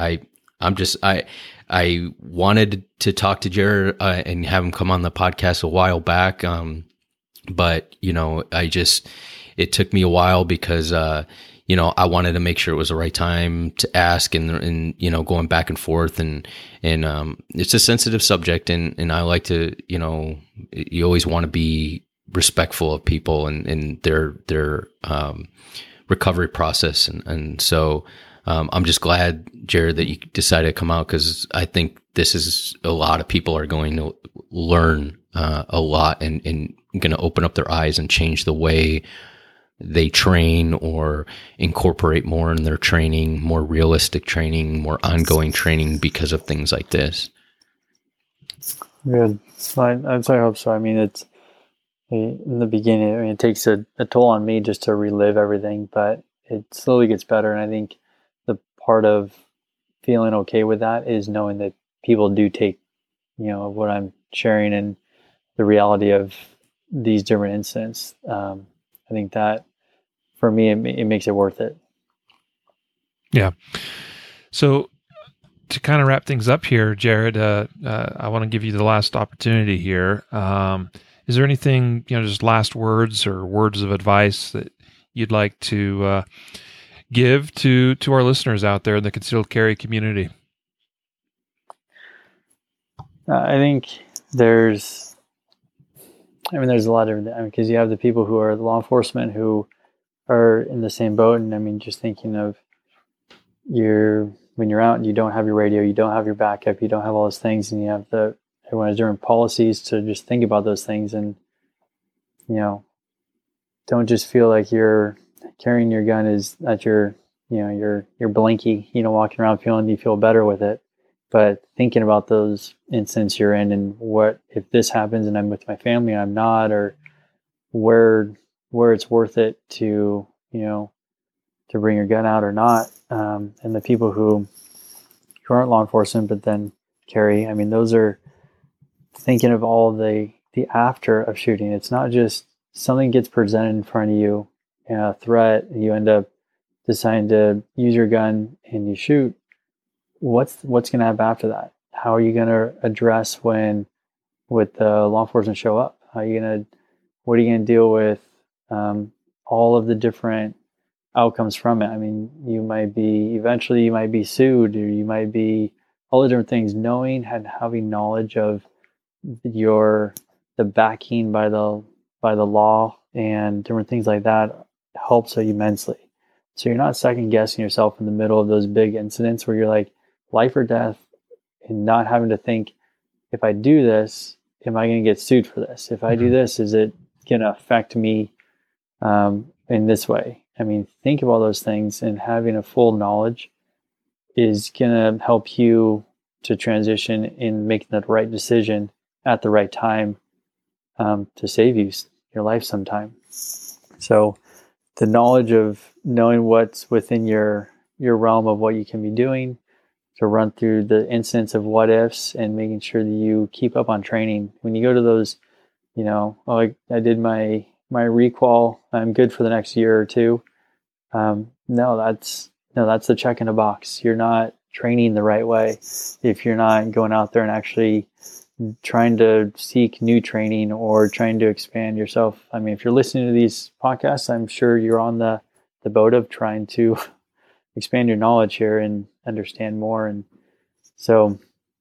I wanted to talk to Jared and have him come on the podcast a while back. But it took me a while because, I wanted to make sure it was the right time to ask and going back and forth and it's a sensitive subject and I like to, you always want to be respectful of people and their recovery process. And so, I'm just glad, Jared, that you decided to come out, because I think this is a lot of people are going to learn a lot and going to open up their eyes and change the way they train or incorporate more in their training, more realistic training, more ongoing training because of things like this. Good. I hope so. I mean, it's in the beginning, it takes a toll on me just to relive everything, but it slowly gets better. And I think the part of feeling okay with that is knowing that people do take, what I'm sharing and the reality of these different incidents. I think that for me, it makes it worth it. Yeah. So to kind of wrap things up here, Jared, I want to give you the last opportunity here. Is there anything, just last words or words of advice that you'd like to give to our listeners out there in the concealed carry community? I think there's a lot of, because you have the people who are law enforcement who are in the same boat. And just thinking of when you're out and you don't have your radio, you don't have your backup, you don't have all those things, and you have everyone has different policies to just think about those things. And, don't just feel like you're carrying your gun is at your blinky, walking around feeling you feel better with it. But thinking about those incidents you're in and what if this happens and I'm with my family and I'm not, or where it's worth it to bring your gun out or not. And the people who aren't law enforcement but then carry, those are thinking of all the after of shooting. It's not just something gets presented in front of you, a threat, and you end up deciding to use your gun and you shoot. What's going to happen after that? How are you going to address with the law enforcement show up? What are you going to deal with all of the different outcomes from it? You might be sued, or you might be all the different things. Knowing and having knowledge of the backing by the law and different things like that helps you immensely. So you're not second guessing yourself in the middle of those big incidents where you're like life or death, and not having to think, if I do this, am I going to get sued for this? If I do this, is it going to affect me in this way? Think of all those things, and having a full knowledge is going to help you to transition in making the right decision at the right time to save your life sometime. So the knowledge of knowing what's within your realm of what you can be doing, to run through the instance of what ifs and making sure that you keep up on training. When you go to those, I did my requal, I'm good for the next year or two. No, that's the check in a box. You're not training the right way if you're not going out there and actually trying to seek new training or trying to expand yourself. If you're listening to these podcasts, I'm sure you're on the boat of trying to expand your knowledge here and understand more. And so,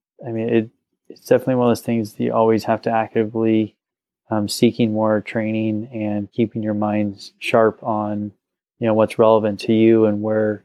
it's definitely one of those things that you always have to actively seeking more training and keeping your mind sharp on, what's relevant to you and where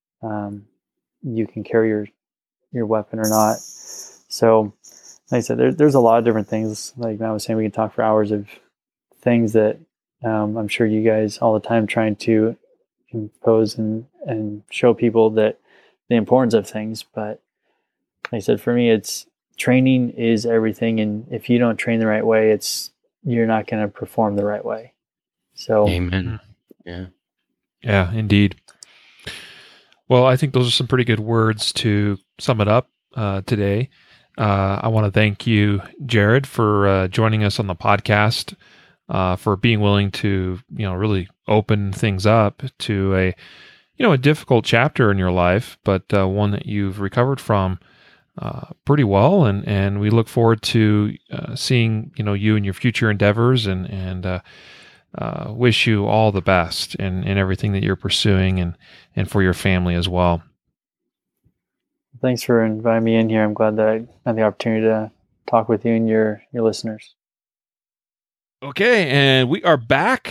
you can carry your weapon or not. So, like I said, there's a lot of different things. Like I was saying, we can talk for hours of things that I'm sure you guys all the time trying to impose and show people that the importance of things. But like I said, for me, it's training is everything. And if you don't train the right way, you're not going to perform the right way. So, amen. Yeah. Yeah, indeed. Well, I think those are some pretty good words to sum it up today. I want to thank you, Jared, for joining us on the podcast. for being willing to, really open things up to a difficult chapter in your life, but one that you've recovered from pretty well. And we look forward to seeing, you in your future endeavors, and wish you all the best in everything that you're pursuing, and for your family as well. Thanks for inviting me in here. I'm glad that I had the opportunity to talk with you and your listeners. Okay, and we are back.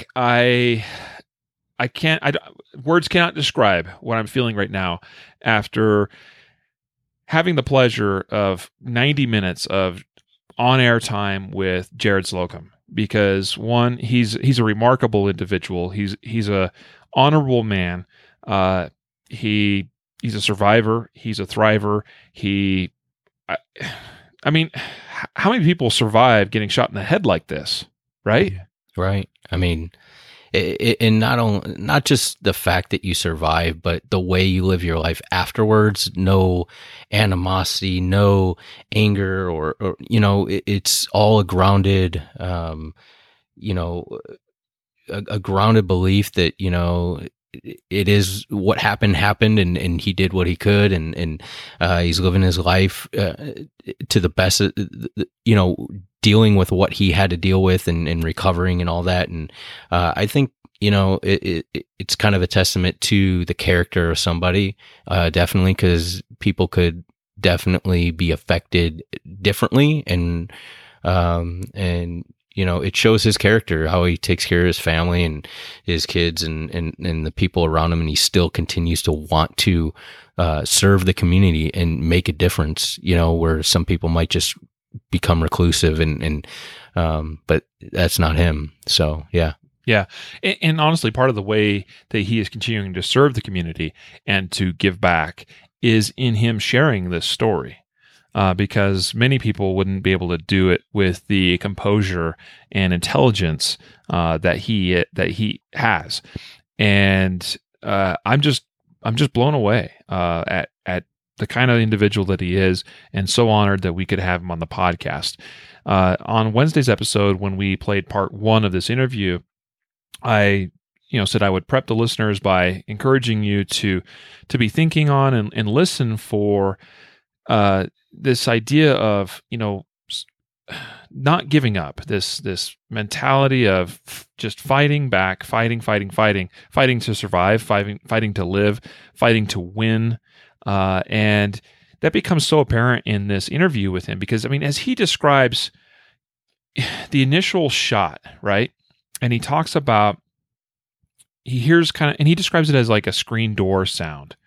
Words cannot describe what I'm feeling right now after having the pleasure of 90 minutes of on-air time with Jared Slocum. Because one, he's a remarkable individual. He's a honorable man. He's a survivor. He's a thriver. I mean, how many people survive getting shot in the head like this? Right? Right. I mean, and not just the fact that you survive, but the way you live your life afterwards. No animosity, no anger, or it's all a grounded, a grounded belief that it is what happened, and he did what he could, and he's living his life to the best, dealing with what he had to deal with, and recovering and all that. And I think it's kind of a testament to the character of somebody, definitely, because people could definitely be affected differently, and it shows his character, how he takes care of his family and his kids and the people around him, and he still continues to want to serve the community and make a difference, where some people might just become reclusive, but that's not him. So, yeah. Yeah. And honestly, part of the way that he is continuing to serve the community and to give back is in him sharing this story. Because many people wouldn't be able to do it with the composure and intelligence that he has, and I'm just blown away at the kind of individual that he is, and so honored that we could have him on the podcast. On Wednesday's episode, when we played part 1 of this interview, I said I would prep the listeners by encouraging you to be thinking on and listen for this idea of, not giving up, this mentality of just fighting back, fighting to survive, fighting to live, fighting to win. And that becomes so apparent in this interview with him, because, as he describes the initial shot, right? And he talks about, he hears and he describes it as like a screen door sound.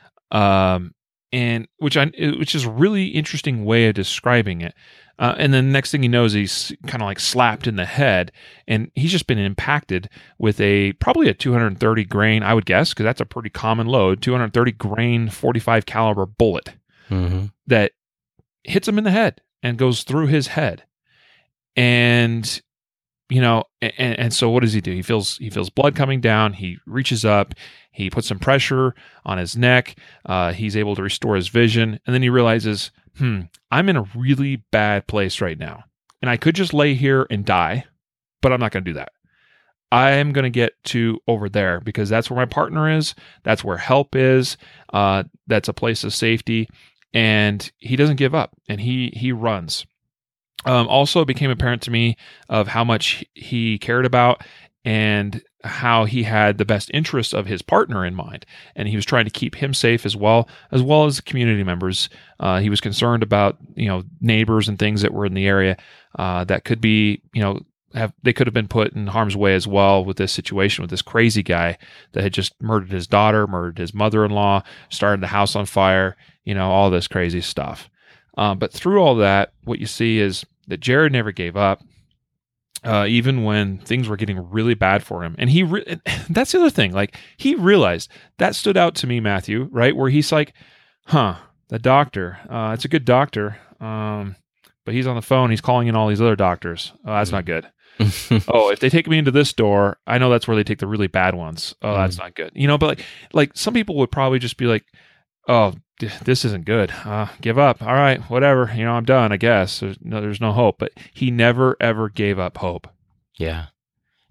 And which is a really interesting way of describing it. And then the next thing he knows, he's kind of like slapped in the head, and he's just been impacted with probably a 230 grain, I would guess, because that's a pretty common load, 230 grain 45 caliber bullet that hits him in the head and goes through his head. And and so what does he do? He feels blood coming down. He reaches up. He puts some pressure on his neck. He's able to restore his vision. And then he realizes, I'm in a really bad place right now. And I could just lay here and die, but I'm not going to do that. I am going to get to over there, because that's where my partner is. That's where help is. That's a place of safety. And he doesn't give up, and he runs. Also, it became apparent to me of how much he cared about and how he had the best interests of his partner in mind, and he was trying to keep him safe as well as community members. He was concerned about neighbors and things that were in the area that could be they could have been put in harm's way as well with this situation with this crazy guy that had just murdered his daughter, murdered his mother-in-law, started the house on fire, all this crazy stuff. But through all that, what you see is that Jared never gave up, even when things were getting really bad for him. And that's the other thing. Like, he realized, that stood out to me, Matthew, right? Where he's like, the doctor, it's a good doctor, but he's on the phone. He's calling in all these other doctors. Oh, that's not good. Oh, if they take me into this door, I know that's where they take the really bad ones. Oh, that's not good. But like some people would probably just be like, oh, this isn't good. Give up. All right, whatever. I'm done, I guess. There's no hope. But he never, ever gave up hope. Yeah.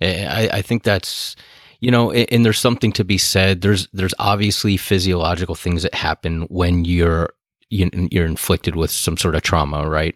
I think that's, and there's something to be said. There's obviously physiological things that happen when you're inflicted with some sort of trauma, right?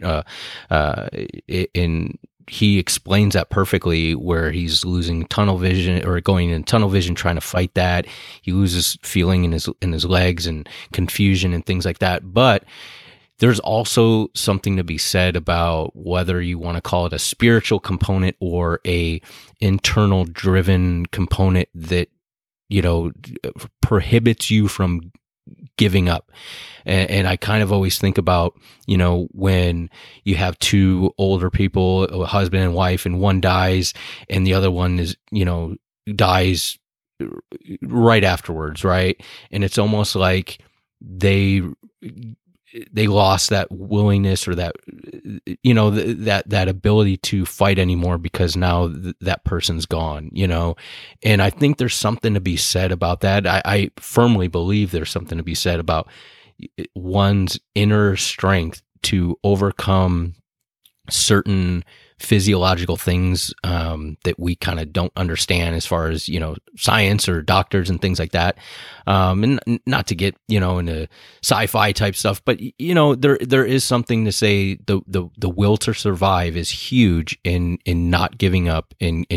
And he explains that perfectly, where he's losing tunnel vision or going in tunnel vision, trying to fight that. He loses feeling in his legs and confusion and things like that. But there's also something to be said about whether you want to call it a spiritual component or a internal driven component that, prohibits you from giving up. And I kind of always think about, when you have two older people, a husband and wife, and one dies and the other one is, dies right afterwards, right? And it's almost like they lost that willingness or that, that ability to fight anymore, because now that person's gone, and I think there's something to be said about that. I firmly believe there's something to be said about one's inner strength to overcome certain physiological things that we kind of don't understand as far as science or doctors and things like that, and not to get into sci-fi type stuff, but there is something to say. The will to survive is huge in not giving up, in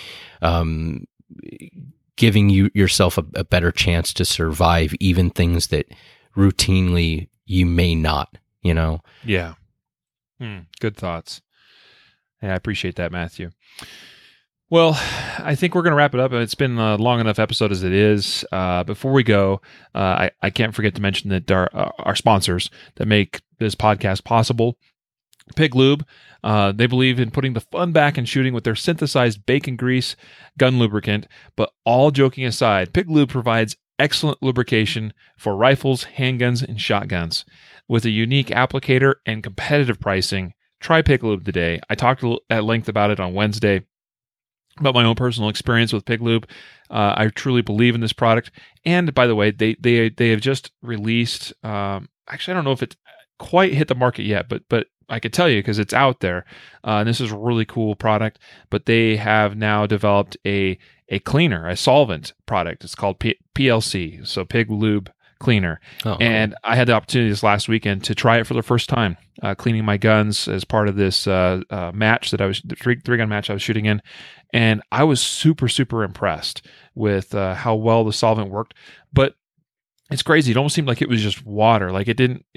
giving yourself a better chance to survive even things that routinely you may not. Yeah. Good thoughts. Yeah, I appreciate that, Matthew. Well, I think we're going to wrap it up. It's been a long enough episode as it is. Before we go, I can't forget to mention that our sponsors that make this podcast possible, Pig Lube, they believe in putting the fun back in shooting with their synthesized bacon grease gun lubricant. But all joking aside, Pig Lube provides excellent lubrication for rifles, handguns, and shotguns. With a unique applicator and competitive pricing, try Pig Lube today. I talked at length about it on Wednesday, about my own personal experience with Pig Lube. I truly believe in this product. And by the way, they have just released. Actually, I don't know if it's quite hit the market yet, but I could tell you because it's out there. And this is a really cool product. But they have now developed a cleaner, a solvent product. It's called PLC, so Pig Lube Cleaner. And I had the opportunity this last weekend to try it for the first time, cleaning my guns as part of this match that I was, the three-gun match I was shooting in. And I was super, super impressed with how well the solvent worked. But it's crazy. It almost seemed like it was just water. Like it didn't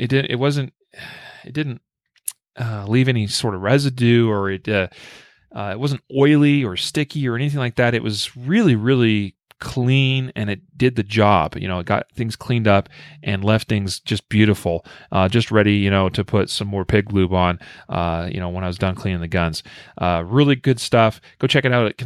leave any sort of residue, or it wasn't oily or sticky or anything like that. It was really, really clean, and it did the job. It got things cleaned up and left things just beautiful, just ready, to put some more Pig Lube on, when I was done cleaning the guns. Really good stuff. Go check it out at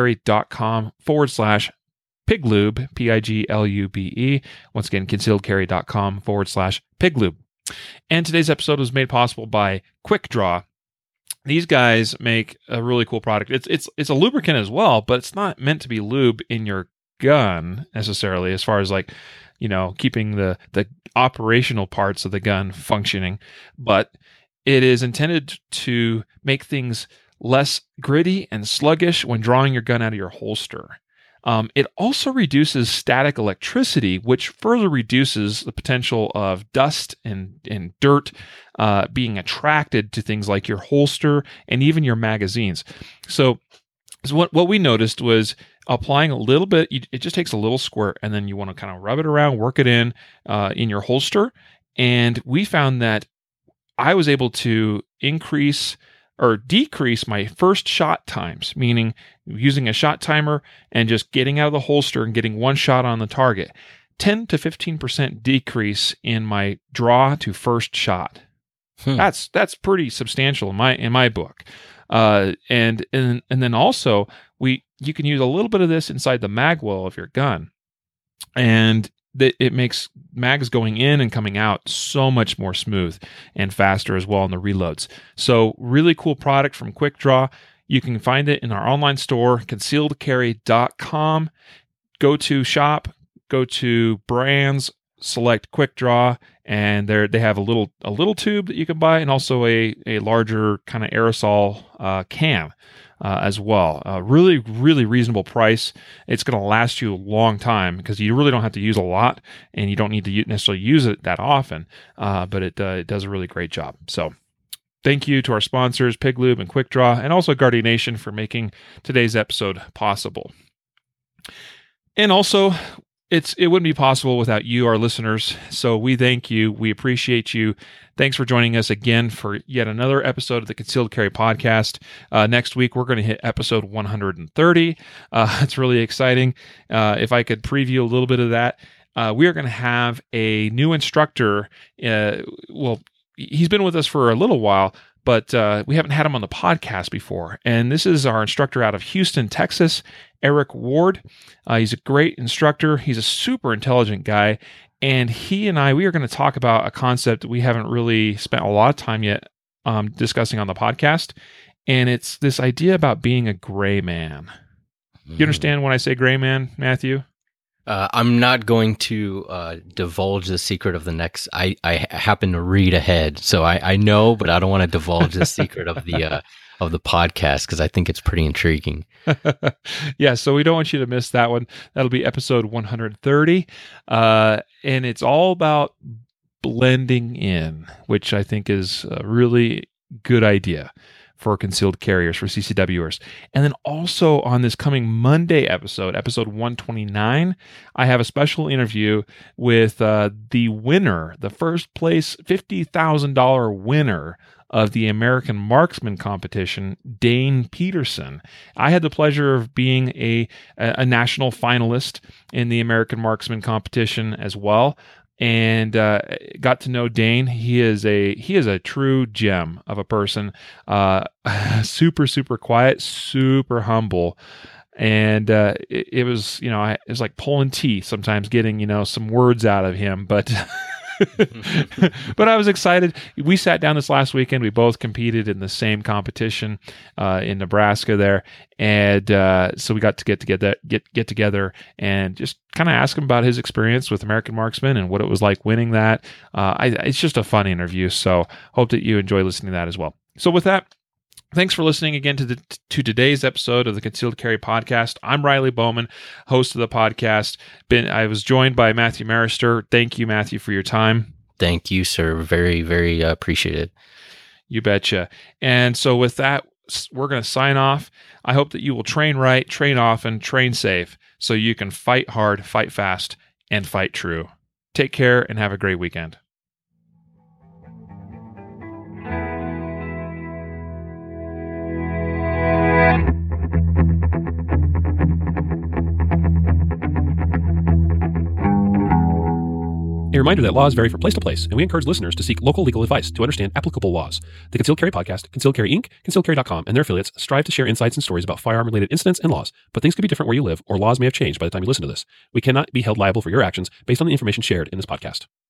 concealedcarry.com/piglube, PIGLUBE. Once again, concealedcarry.com/piglube. And today's episode was made possible by Quick Draw. These guys make a really cool product. It's a lubricant as well, but it's not meant to be lube in your gun necessarily, as far as keeping the operational parts of the gun functioning. But it is intended to make things less gritty and sluggish when drawing your gun out of your holster. It also reduces static electricity, which further reduces the potential of dust and dirt being attracted to things like your holster and even your magazines. So what we noticed was applying a little bit. It just takes a little squirt, and then you want to kind of rub it around, work it in your holster. And we found that I was able to increase or decrease my first shot times, meaning using a shot timer and just getting out of the holster and getting one shot on the target. 10 to 15% decrease in my draw to first shot. That's pretty substantial in my book. And then also you can use a little bit of this inside the mag well of your gun, and it makes mags going in and coming out so much more smooth and faster as well in the reloads. So really cool product from Quick Draw. You can find it in our online store, concealedcarry.com. Go to shop, go to brands, select Quick Draw, and they have a little tube that you can buy, and also a larger kind of aerosol can. as well. Really, really reasonable price. It's going to last you a long time because you really don't have to use a lot, and you don't need to necessarily use it that often, but it does a really great job. So thank you to our sponsors, Pig Lube and Quick Draw, and also Guardian Nation for making today's episode possible. And also, it wouldn't be possible without you, our listeners. So we thank you. We appreciate you. Thanks for joining us again for yet another episode of the Concealed Carry Podcast. Next week, we're going to hit episode 130. It's really exciting. If I could preview a little bit of that, we are going to have a new instructor. He's been with us for a little while, but we haven't had him on the podcast before. And this is our instructor out of Houston, Texas, Eric Ward. He's a great instructor. He's a super intelligent guy. And he and we are going to talk about a concept that we haven't really spent a lot of time yet discussing on the podcast. And it's this idea about being a gray man. You understand when I say gray man, Matthew? I'm not going to divulge the secret of the next. I happen to read ahead, so I know, but I don't want to divulge the secret of the podcast because I think it's pretty intriguing. Yeah, so we don't want you to miss that one. That'll be episode 130, and it's all about blending in, which I think is a really good idea for concealed carriers, for CCWers. And then also on this coming Monday episode 129, I have a special interview with the winner, the first place $50,000 winner of the American Marksman competition, Dane Peterson. I had the pleasure of being a national finalist in the American Marksman competition as well, and got to know Dane. He is a true gem of a person. Super quiet, super humble, and it was it was like pulling teeth sometimes getting some words out of him, but. But I was excited. We sat down this last weekend. We both competed in the same competition in Nebraska there, and so we got to get together and just kind of ask him about his experience with American Marksman and what it was like winning that. It's just a fun interview, so hope that you enjoy listening to that as well. So with that, thanks for listening again to today's episode of the Concealed Carry Podcast. I'm Riley Bowman, host of the podcast. I was joined by Matthew Marister. Thank you, Matthew, for your time. Thank you, sir. Very, very appreciated. You betcha. And so with that, we're going to sign off. I hope that you will train right, train often, train safe, so you can fight hard, fight fast, and fight true. Take care and have a great weekend. A reminder that laws vary from place to place, and we encourage listeners to seek local legal advice to understand applicable laws. The Concealed Carry Podcast, Concealed Carry Inc., ConcealedCarry.com, and their affiliates strive to share insights and stories about firearm-related incidents and laws, but things could be different where you live, or laws may have changed by the time you listen to this. We cannot be held liable for your actions based on the information shared in this podcast.